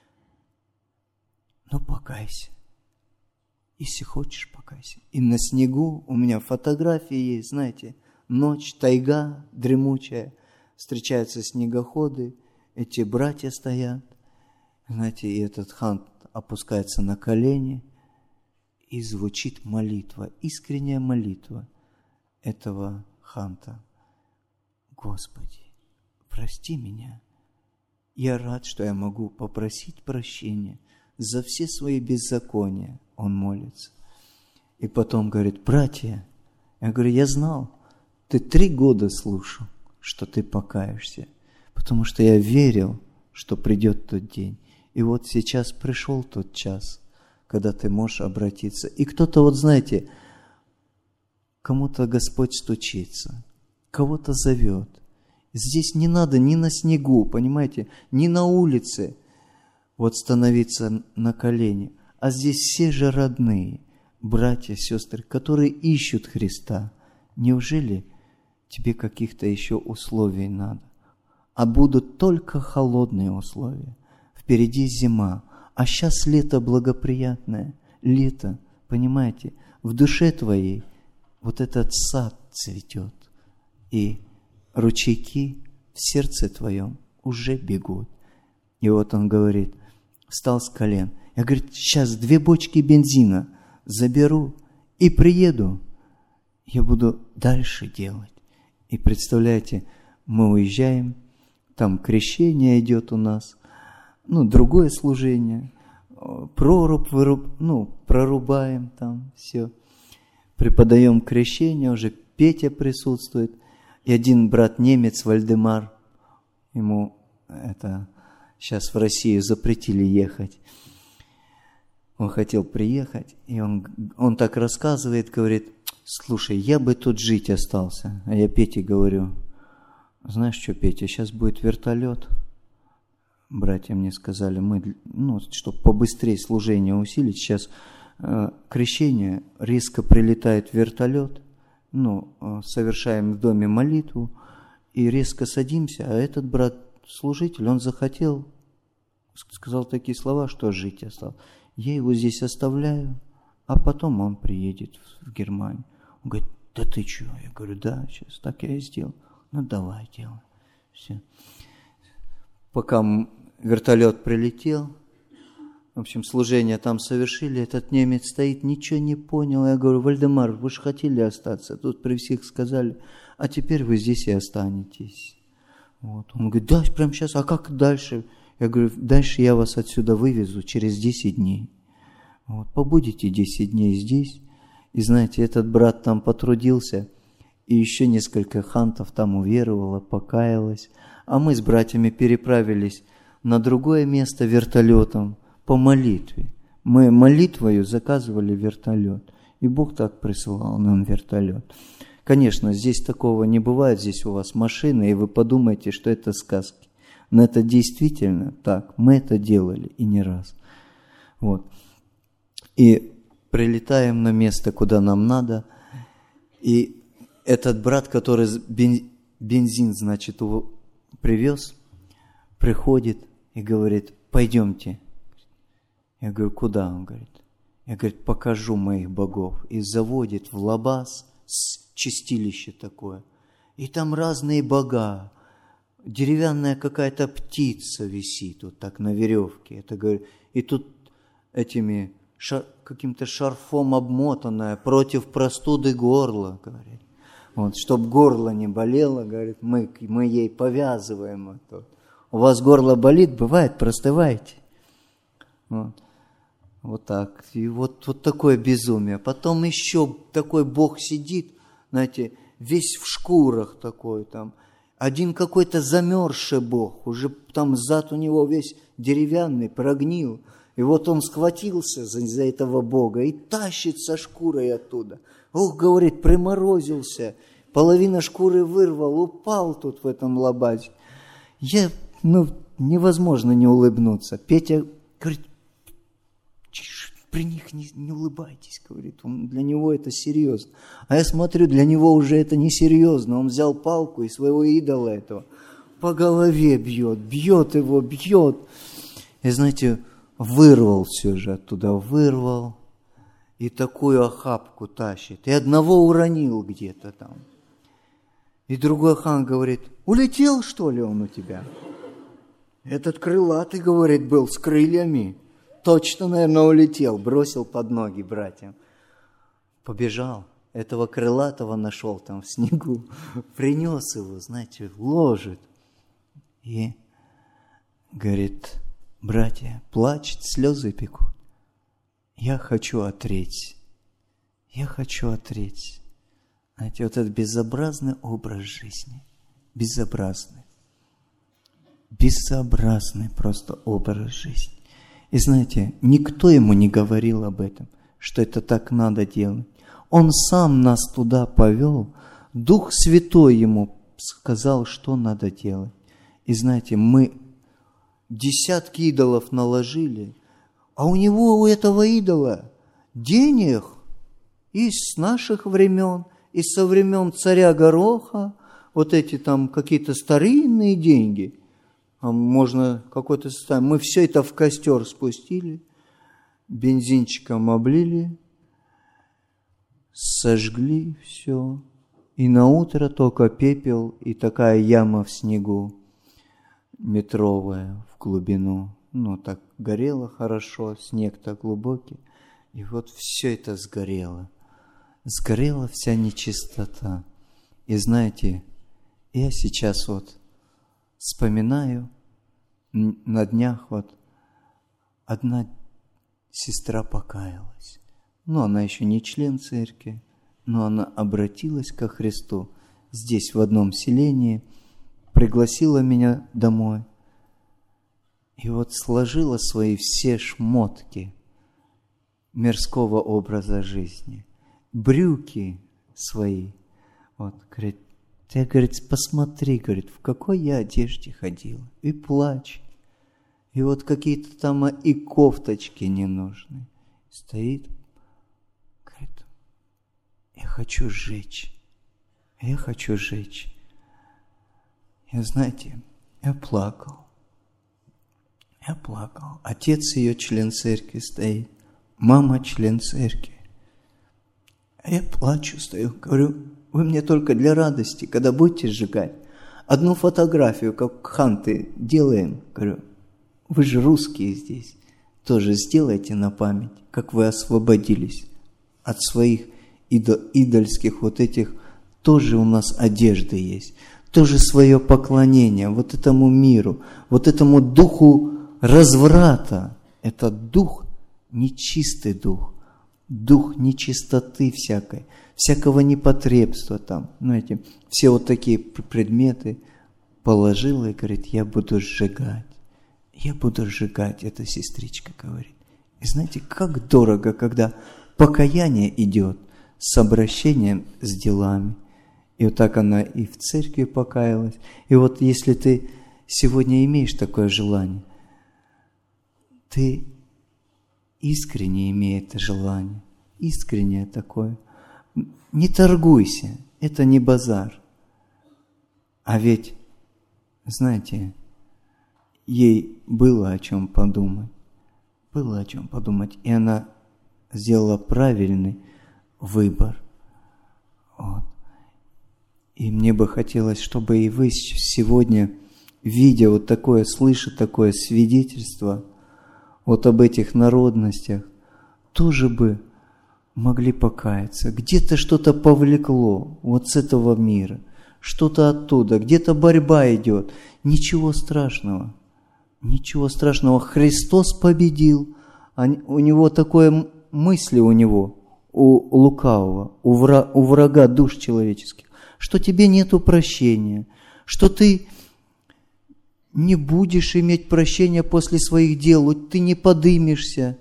Но покайся. Если хочешь, покайся. И на снегу у меня фотографии есть, знаете, ночь, тайга дремучая, встречаются снегоходы, эти братья стоят, знаете, и этот хант опускается на колени, и звучит молитва, искренняя молитва этого ханта. Господи, прости меня. Я рад, что я могу попросить прощения за все свои беззакония. Он молится. И потом говорит: братья, я говорю, я знал, ты 3 года слушал, что ты покаешься, потому что я верил, что придет тот день. И вот сейчас пришел тот час, когда ты можешь обратиться. И кто-то, вот знаете, кому-то Господь стучится, кого-то зовет. Здесь не надо ни на снегу, понимаете, ни на улице вот становиться на колени. А здесь все же родные, братья, сестры, которые ищут Христа. Неужели тебе каких-то еще условий надо? А будут только холодные условия. Впереди зима, а сейчас лето благоприятное. Лето, понимаете, в душе твоей вот этот сад цветет. И ручейки в сердце твоем уже бегут. И вот он говорит, встал с колен. Я, говорит, сейчас 2 бочки бензина заберу и приеду. Я буду дальше делать. И представляете, мы уезжаем, там крещение идет у нас, другое служение, прорубь прорубаем там все. Преподаем крещение, уже Петя присутствует. И один брат немец, Вальдемар, ему сейчас в Россию запретили ехать. Он хотел приехать, и он так рассказывает, говорит, слушай, я бы тут жить остался. А я Пете говорю, знаешь что, Петя, сейчас будет вертолет. Братья мне сказали, чтобы побыстрее служение усилить, сейчас крещение, резко прилетает вертолет, совершаем в доме молитву, и резко садимся, а этот брат-служитель, он захотел, сказал такие слова, что жить остался. Я его здесь оставляю, а потом он приедет в Германию. Он говорит, да ты что? Я говорю, да, сейчас так я и сделал. Давай делай. Все. Пока вертолет прилетел, в общем, служение там совершили, этот немец стоит, ничего не понял. Я говорю, Вальдемар, вы же хотели остаться, тут при всех сказали, а теперь вы здесь и останетесь. Вот. Он говорит, да, прямо сейчас, а как дальше? Я говорю, дальше я вас отсюда вывезу через 10 дней. Вот, побудете 10 дней здесь. И знаете, этот брат там потрудился, и еще несколько хантов там уверовало, покаялось. А мы с братьями переправились на другое место вертолетом по молитве. Мы молитвою заказывали вертолет. И Бог так присылал нам вертолет. Конечно, здесь такого не бывает, здесь у вас машина, и вы подумаете, что это сказки. Но это действительно так. Мы это делали и не раз. Вот. И прилетаем на место, куда нам надо. И этот брат, который бензин, значит, его привез, приходит и говорит: пойдемте. Я говорю: куда? Он говорит: я, говорит, покажу моих богов. И заводит в лабаз, чистилище такое. И там разные бога. Деревянная какая-то птица висит вот так на веревке. Это, говорит, и тут этими каким-то шарфом обмотанная против простуды горла, говорит. Вот, чтобы горло не болело, говорит, мы ей повязываем это. У вас горло болит, бывает, простывайте. Вот так. И вот такое безумие. Потом еще такой Бог сидит, знаете, весь в шкурах такой там. Один какой-то замерзший Бог, уже там зад у него весь деревянный, прогнил. И вот он схватился за этого Бога и тащит со шкурой оттуда. Ох, говорит, приморозился, половина шкуры вырвал, упал тут в этом лабазе. Невозможно не улыбнуться. Петя говорит: при них не улыбайтесь, говорит, для него это серьезно. А я смотрю, для него уже это не серьезно. Он взял палку и своего идола этого по голове бьет его. И знаете, вырвал все же оттуда, вырвал. И такую охапку тащит. И одного уронил где-то там. И другой хан говорит: улетел, что ли, он у тебя? Этот крылатый, говорит, был с крыльями. Точно, наверное, улетел. Бросил под ноги братьям. Побежал. Этого крылатого нашел там в снегу. Принес его, знаете, ложит. И говорит: братья, плачет, слезы пекут. Я хочу отречь. Знаете, вот этот безобразный образ жизни. Безобразный просто образ жизни. И знаете, никто ему не говорил об этом, что это так надо делать. Он сам нас туда повел. Дух Святой ему сказал, что надо делать. И знаете, мы десятки идолов наложили, а у него, у этого идола, денег и с наших времен, и со времен царя Гороха, вот эти там какие-то старинные деньги, а можно какой-то составить. Мы все это в костер спустили, бензинчиком облили, сожгли все, и на утро только пепел и такая яма в снегу, метровая в глубину. Так горело хорошо, снег-то глубокий. И вот все это сгорело. Сгорела вся нечистота. И знаете, я сейчас вот вспоминаю, на днях вот одна сестра покаялась. Она еще не член церкви, но она обратилась ко Христу здесь, в одном селении, пригласила меня домой. И вот сложила свои все шмотки мирского образа жизни, брюки свои. Вот, говорит, ты, говорит, посмотри, говорит, в какой я одежде ходила. И плачь. И вот какие-то там и кофточки ненужные. Стоит, говорит, я хочу сжечь. И знаете, я плакал. Отец ее член церкви стоит, мама член церкви. А я плачу, стою, говорю, вы мне только для радости, когда будете сжигать, одну фотографию, как ханты делаем, говорю, вы же русские здесь, тоже сделайте на память, как вы освободились от своих идольских вот этих, тоже у нас одежды есть, тоже свое поклонение вот этому миру, вот этому духу разврата. Это дух, нечистый дух нечистоты всякого непотребства там, знаете, все вот такие предметы положила и говорит, я буду сжигать, эта сестричка говорит. И знаете, как дорого, когда покаяние идет с обращением с делами. И вот так она и в церкви покаялась. И вот если ты сегодня имеешь такое желание, ты искренне имей это желание, искреннее такое. Не торгуйся, это не базар. А ведь, знаете, ей было о чем подумать. Было о чем подумать. И она сделала правильный выбор. Вот. И мне бы хотелось, чтобы и вы сегодня, видя вот такое, слыша такое свидетельство вот об этих народностях, тоже бы могли покаяться. Где-то что-то повлекло вот с этого мира, что-то оттуда, где-то борьба идет. Ничего страшного. Ничего страшного. Христос победил. У него такое мысли у лукавого, у врага душ человеческих, что тебе нету прощения, что ты не будешь иметь прощения после своих дел, ты не подымешься.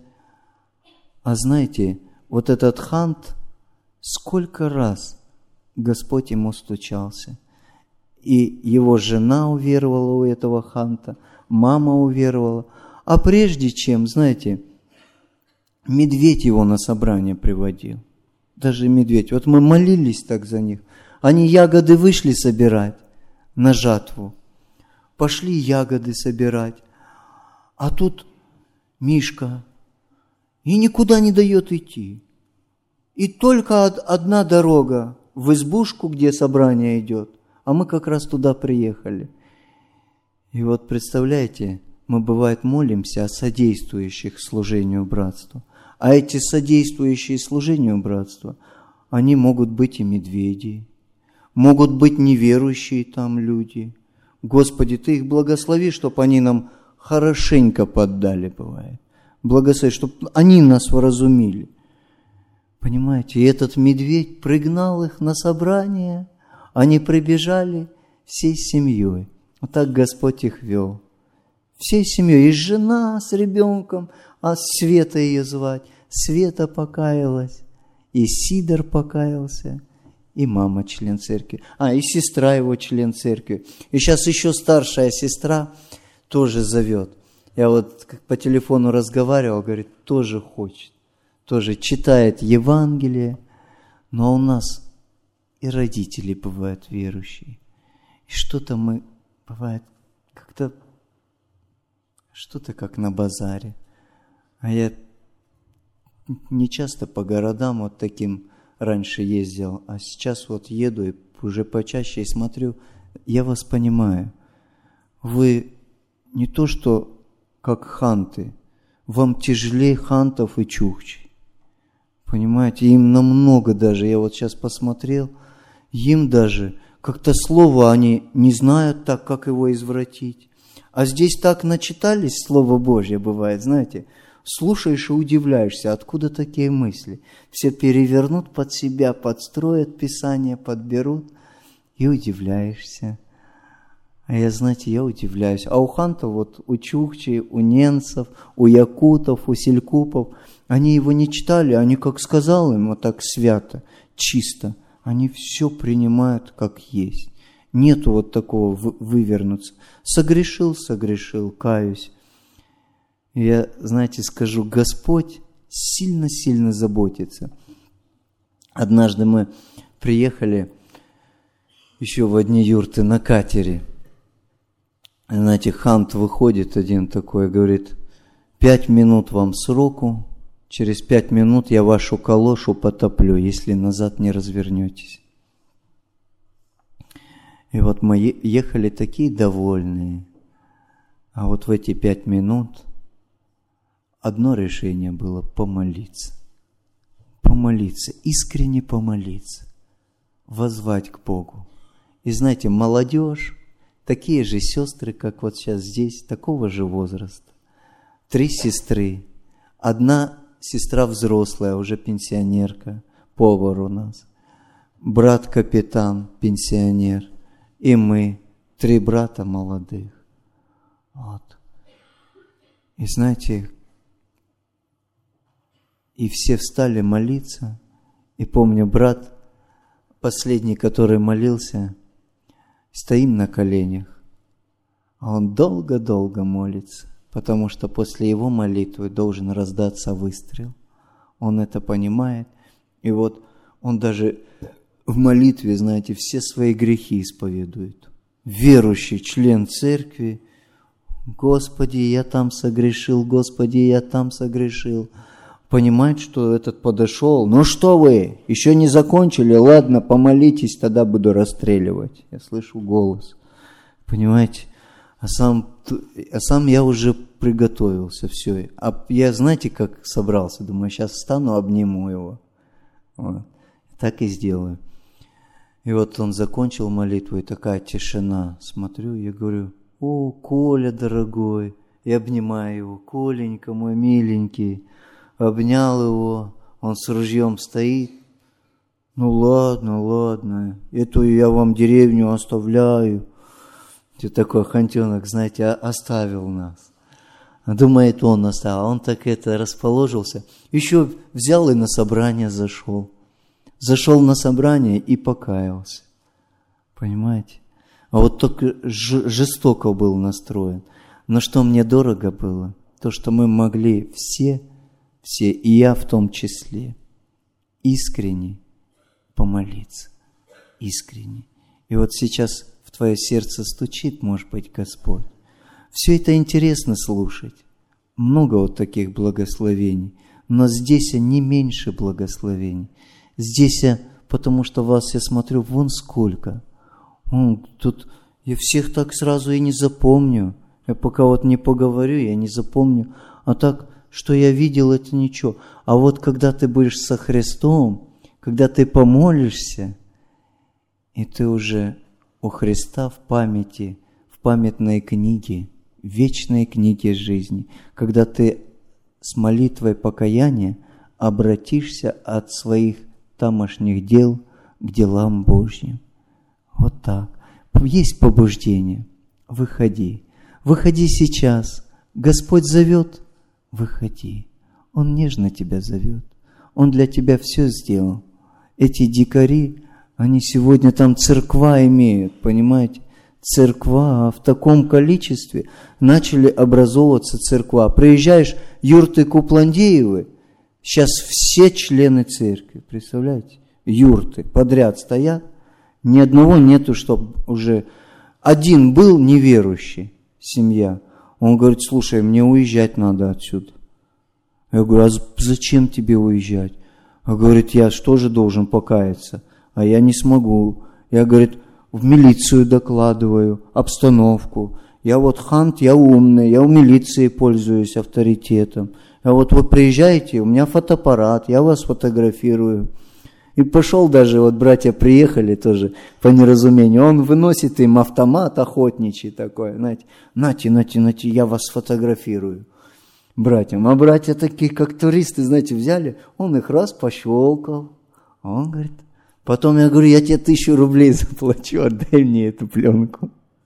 А знаете, вот этот хант, сколько раз Господь ему стучался. И его жена уверовала у этого ханта, мама уверовала. А прежде чем, знаете, медведь его на собрание приводил. Даже медведь. Вот мы молились так за них. Они ягоды вышли собирать на жатву. Пошли ягоды собирать. А тут Мишка и никуда не дает идти. И только одна дорога в избушку, где собрание идет. А мы как раз туда приехали. И вот представляете, мы бывает молимся о содействующих служению братству. А эти содействующие служению братства, они могут быть и медведи, могут быть неверующие там люди. Господи, Ты их благослови, чтобы они нам хорошенько поддали, бывает. Благослови, чтобы они нас вразумили. Понимаете, и этот медведь пригнал их на собрание, они прибежали всей семьей. Вот так Господь их вел. Всей семьей, и жена с ребенком, а Света ее звать. Света покаялась, и Сидор покаялся, и мама член церкви, и сестра его член церкви. И сейчас еще старшая сестра тоже зовет. Я вот по телефону разговаривал, говорит, тоже хочет, тоже читает Евангелие, но у нас и родители бывают верующие. И что-то мы, бывает, как-то, что-то как на базаре. А я не часто по городам вот таким раньше ездил, а сейчас вот еду и уже почаще и смотрю, я вас понимаю. Вы не то что как ханты, вам тяжелее хантов и чукчей. Понимаете, им намного даже, я вот сейчас посмотрел, им даже как-то слово они не знают так, как его извратить. А здесь так начитались Слово Божье, бывает, знаете, слушаешь и удивляешься, откуда такие мысли. Все перевернут под себя, подстроят Писание, подберут, и удивляешься. А я, знаете, я удивляюсь. А у хантов, вот у чукчей, у ненцев, у якутов, у селькупов, они его не читали, они как сказал им, вот так свято, чисто, они все принимают как есть. Нету вот такого вывернуться. Согрешил, каюсь. Я, знаете, скажу, Господь сильно-сильно заботится. Однажды мы приехали еще в одни юрты на катере. Знаете, хант выходит один такой, говорит, 5 минут вам сроку, через 5 минут я вашу калошу потоплю, если назад не развернетесь. И вот мы ехали такие довольные, а вот в эти 5 минут одно решение было – помолиться. Помолиться, искренне помолиться, воззвать к Богу. И знаете, молодежь, такие же сестры, как вот сейчас здесь, такого же возраста. 3 сестры. Одна сестра взрослая, уже пенсионерка, повар у нас. Брат-капитан, пенсионер. И мы, 3 брата молодых. Вот. И знаете, и все встали молиться. И помню, брат, последний, который молился, стоим на коленях. А он долго-долго молится, потому что после его молитвы должен раздаться выстрел. Он это понимает. И вот он даже в молитве, знаете, все свои грехи исповедует. верующий член церкви, Господи, я там согрешил, Господи, я там согрешил. Понимает, что этот подошел. Ну что вы, еще не закончили? Ладно, помолитесь, тогда буду расстреливать. Я слышу голос. Понимаете? А сам я уже приготовился, все. А я, знаете, как собрался? Думаю, сейчас встану, обниму его. Вот. Так и сделаю. И вот он закончил молитву, и такая тишина. Смотрю, я говорю: о, Коля, дорогой. И обнимаю его: Коленька, мой миленький. Обнял его, он с ружьем стоит. Ну ладно, эту я вам деревню оставляю. И такой хантенок, знаете, оставил нас. Думает, он оставил. Он так расположился. Еще взял и на собрание зашел. Зашел на собрание и покаялся. Понимаете? А вот только жестоко был настроен. Но что мне дорого было? То, что мы могли все, и я в том числе, искренне помолиться. Искренне. И вот сейчас в твое сердце стучит, может быть, Господь. Все это интересно слушать. Много вот таких благословений. Но здесь не меньше благословений. Здесь, потому что вас, я смотрю, вон сколько. Тут я всех так сразу и не запомню. Я пока вот не поговорю, я не запомню. А так, что я видел, это ничего. А вот когда ты будешь со Христом, когда ты помолишься, и ты уже у Христа в памяти, в памятной книге, в вечной книге жизни, когда ты с молитвой покаяния обратишься от своих тамошних дел к делам Божьим. Вот так. Есть побуждение. Выходи. Выходи сейчас. Господь зовет. Выходи. Он нежно тебя зовет. Он для тебя все сделал. Эти дикари, они сегодня там церква имеют, понимаете? Церква в таком количестве. Начали образовываться церква. Приезжаешь, юрты Купландеевы, сейчас все члены церкви, представляете? Юрты подряд стоят. Ни одного нету, чтобы уже... Один был неверующий, семья. Он говорит: слушай, мне уезжать надо отсюда. Я говорю: а зачем тебе уезжать? Он говорит: я что же должен покаяться? А я не смогу. Я, говорит, в милицию докладываю обстановку. Я вот хант, я умный, я у милиции пользуюсь авторитетом. А вот вы приезжаете, у меня фотоаппарат, я вас фотографирую. И пошел даже, вот братья приехали тоже по неразумению, он выносит им автомат охотничий такой, знаете, нате, я вас сфотографирую братьям. А братья такие, как туристы, знаете, взяли, он их раз пощелкал, а он говорит, потом я говорю: я тебе 1000 рублей заплачу, отдай мне эту пленку.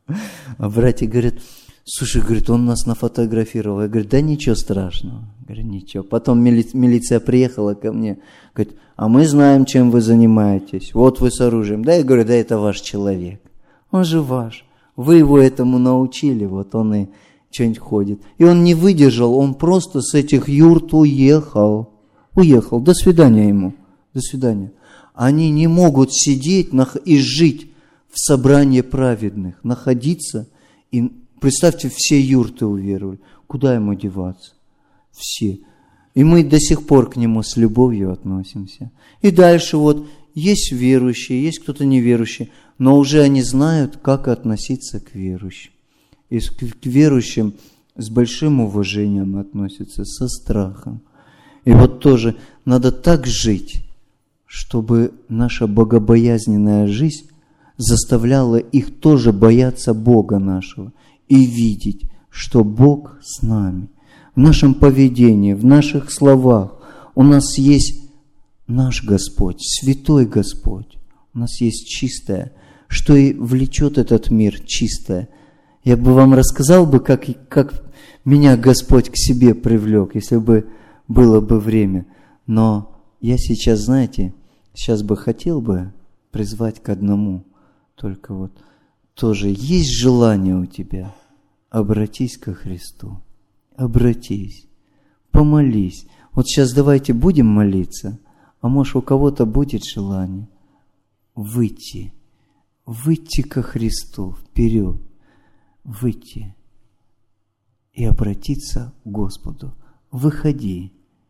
А братья говорят: слушай, говорит, он нас нафотографировал. Я говорю: да ничего страшного. Я говорю: ничего. Потом милиция приехала ко мне, говорит: а мы знаем, чем вы занимаетесь. Вот вы с оружием. Да, я говорю: да это ваш человек. Он же ваш. Вы его этому научили, вот он и что-нибудь ходит. И он не выдержал, он просто с этих юрт уехал. Уехал. До свидания ему. До свидания. Они не могут сидеть и жить в собрании праведных, находиться. И представьте, все юрты уверовали. Куда ему деваться? Все. И мы до сих пор к нему с любовью относимся. И дальше вот есть верующие, есть кто-то неверующий, но уже они знают, как относиться к верующим. И к верующим с большим уважением относятся, со страхом. И вот тоже надо так жить, чтобы наша богобоязненная жизнь заставляла их тоже бояться Бога нашего и видеть, что Бог с нами. В нашем поведении, в наших словах у нас есть наш Господь, святой Господь. У нас есть чистое, что и влечет этот мир чистое. Я бы вам рассказал бы, как меня Господь к себе привлек, если бы было бы время. Но я сейчас, знаете, сейчас бы хотел бы призвать к одному. Только вот тоже есть желание у тебя. Обратись ко Христу. Обратись. Помолись. Вот сейчас давайте будем молиться. А может, у кого-то будет желание выйти выйти ко Христу, вперед, выйти и обратиться к Господу. Выходи,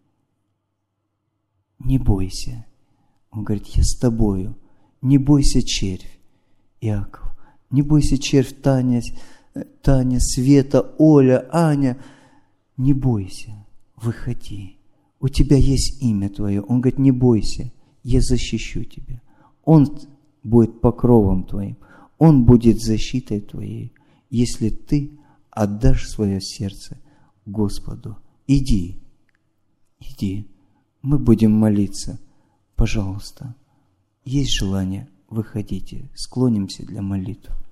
не бойся. Он говорит, я с тобою. Не бойся, червь, Иаков. Не бойся, червь, Таня, Света, Оля, Аня. Не бойся, выходи. У тебя есть имя твое. Он говорит, не бойся, я защищу тебя. Он будет покровом твоим. Он будет защитой твоей, если ты отдашь свое сердце Господу. Иди. Мы будем молиться. Пожалуйста, есть желание, выходите, склонимся для молитвы.